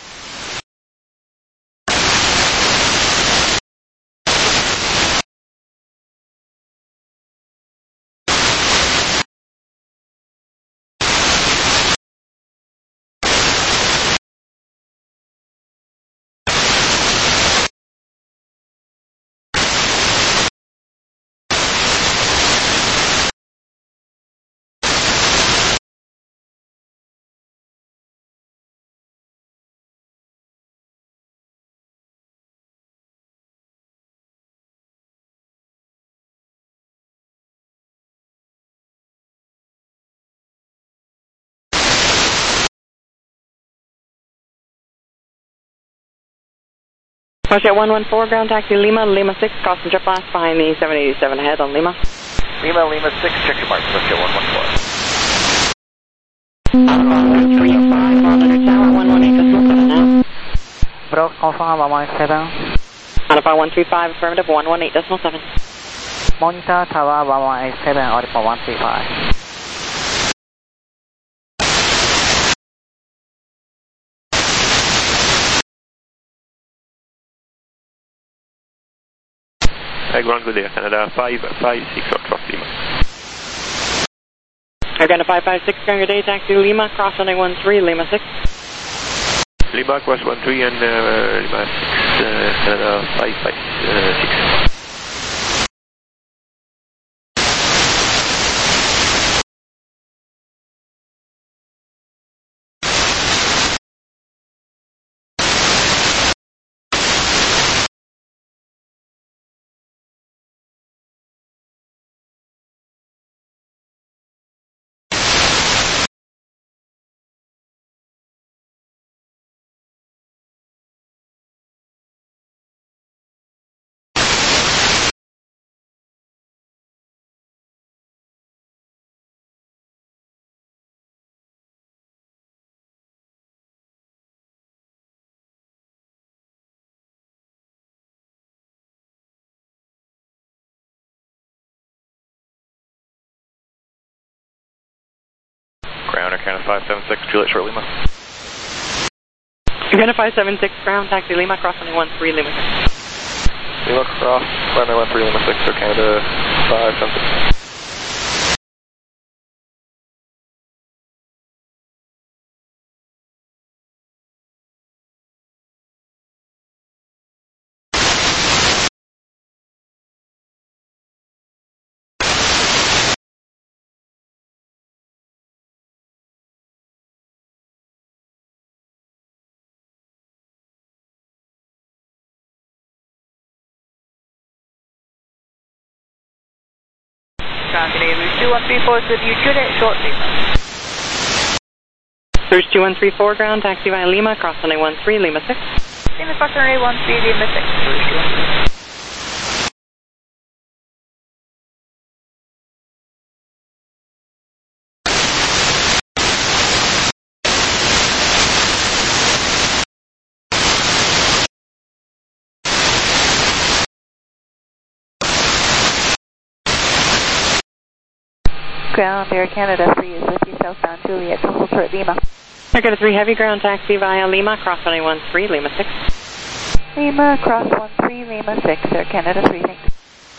Russia one one four, ground taxi Lima, Lima six, crossing jet blast behind the seven eighty-seven ahead on Lima. Lima, Lima six, check your marks, Russia one one four. one three five, monitor tower one one eight decimal seven now. Broke, confirm one one seven. Alpha one three five, affirmative one one eight decimal seven. Monitor tower one one eight seven, report one three five. Ground good there, Canada five five six, Foxtrot Lima. Again, five five six, ground good day, taxi Lima, cross runway one three, Lima six. Lima cross one three and uh, Lima six, uh, Canada five five six. Ground Arcana five seven six, Juliet Short Lima. Arcana five seven six, ground taxi Lima, cross runway one three, Lima six. Lima cross runway one three, Lima six, Canada five seven six. two one three four is with you, Juliet Short Lima. Cruise two one three four, ground taxi by Lima, cross runway one three, Lima six. Lima cross runway one three, Lima six, Cruise two one three. ground, Air Canada three is with you, southbound Juliet, hold short Lima. Air Canada three, heavy ground taxi via Lima, cross runway one three, Lima six. Lima, cross one three, Lima six, Air Canada three, thanks.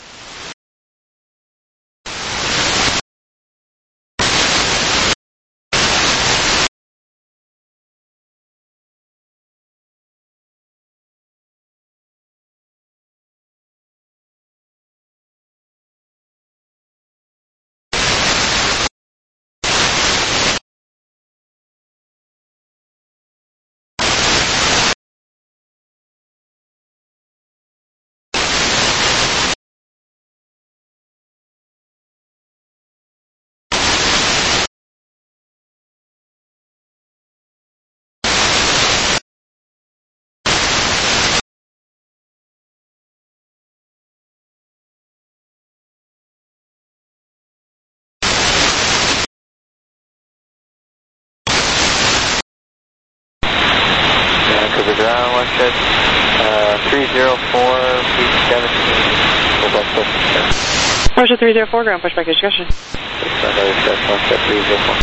Vancouver ground, one set, uh, three zero four, feet seventeen, Quebec seven. Russia three zero four, ground pushback discussion. Another set, one set, three zero four.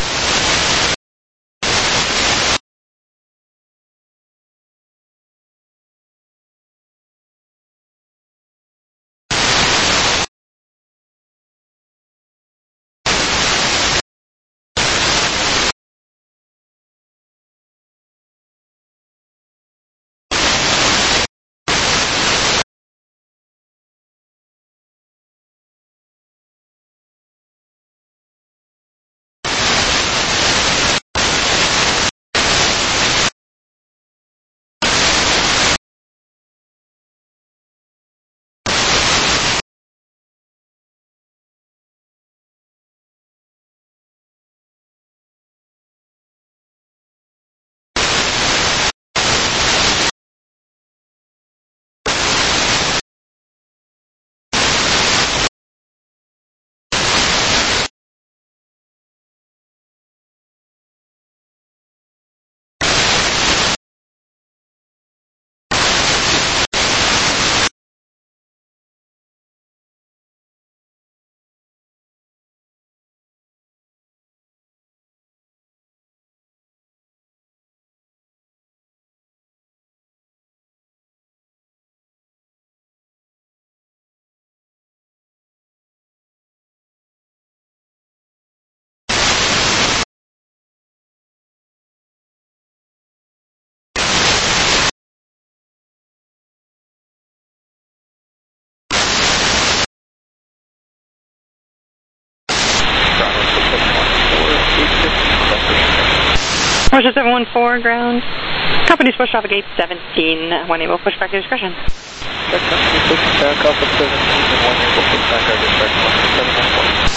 Russia seven one four, ground. Company's pushed off at gate seventeen, one able pushback to discretion. Company seventeen and one able pushback to discretion, seven one four.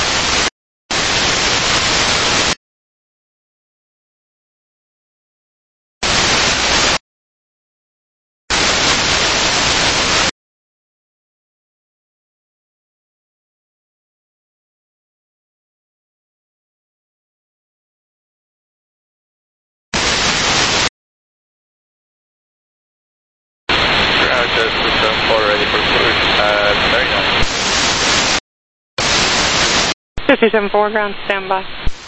two seven four, ground, standby.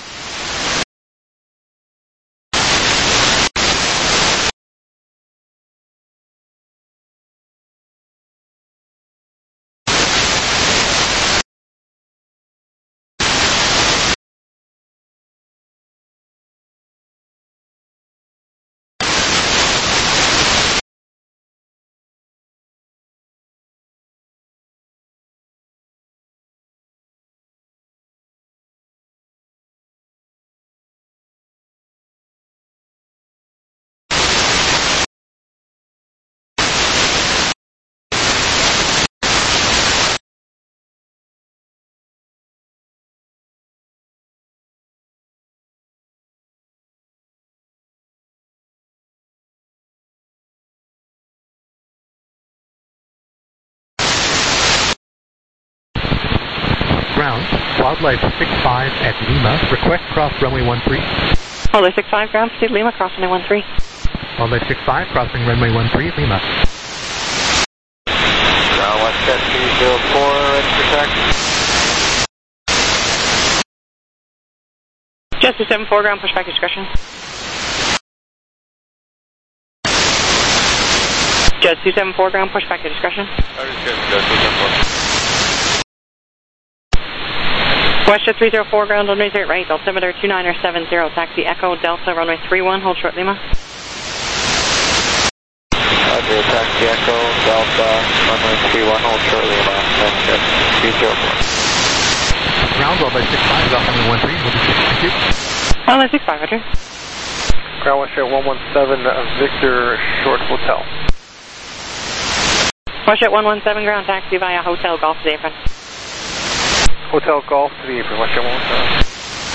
Ground, Wildlife six five at Lima, request cross runway one three. Wildlife six five, ground, proceed Lima, cross runway one three. Wildlife six five, crossing runway one three, Lima. Ground, one set two zero four, ready for taxi. Jet two seven four, ground pushback discretion. Jet two seven four, ground pushback to discretion. Jet two seven four. Westjet three zero four, ground runway zero right, altimeter two nine seven zero, taxi Echo Delta, runway three one, hold short Lima. Roger, taxi Echo Delta, runway three one, hold short Lima, Westjet three zero four. Ground level by six five, Alpha one three, will be six two. Runway six five, Roger. Ground Westjet one one seven, Victor Short Hotel. Westjet one one seven, ground taxi via Hotel Golf to the apron. Hotel Golf to the apron, Westjet one one seven.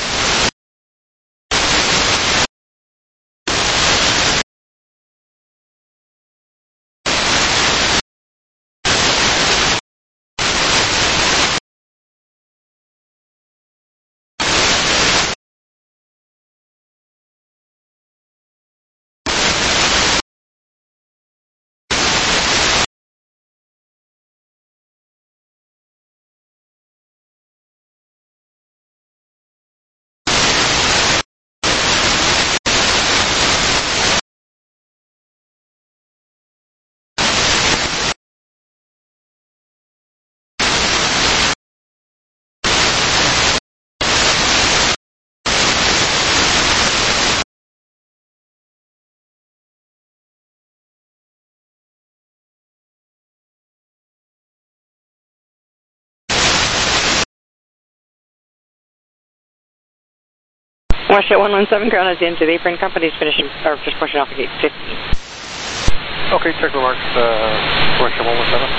Westjet one one seven, ground at the end of the apron. Company's finishing, or just pushing off the gate fifteen. Okay, check remarks, uh, Westjet one one seven.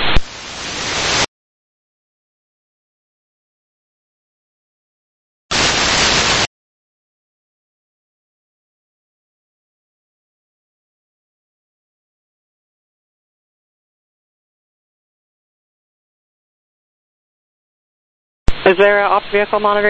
Is there an ops vehicle monitoring?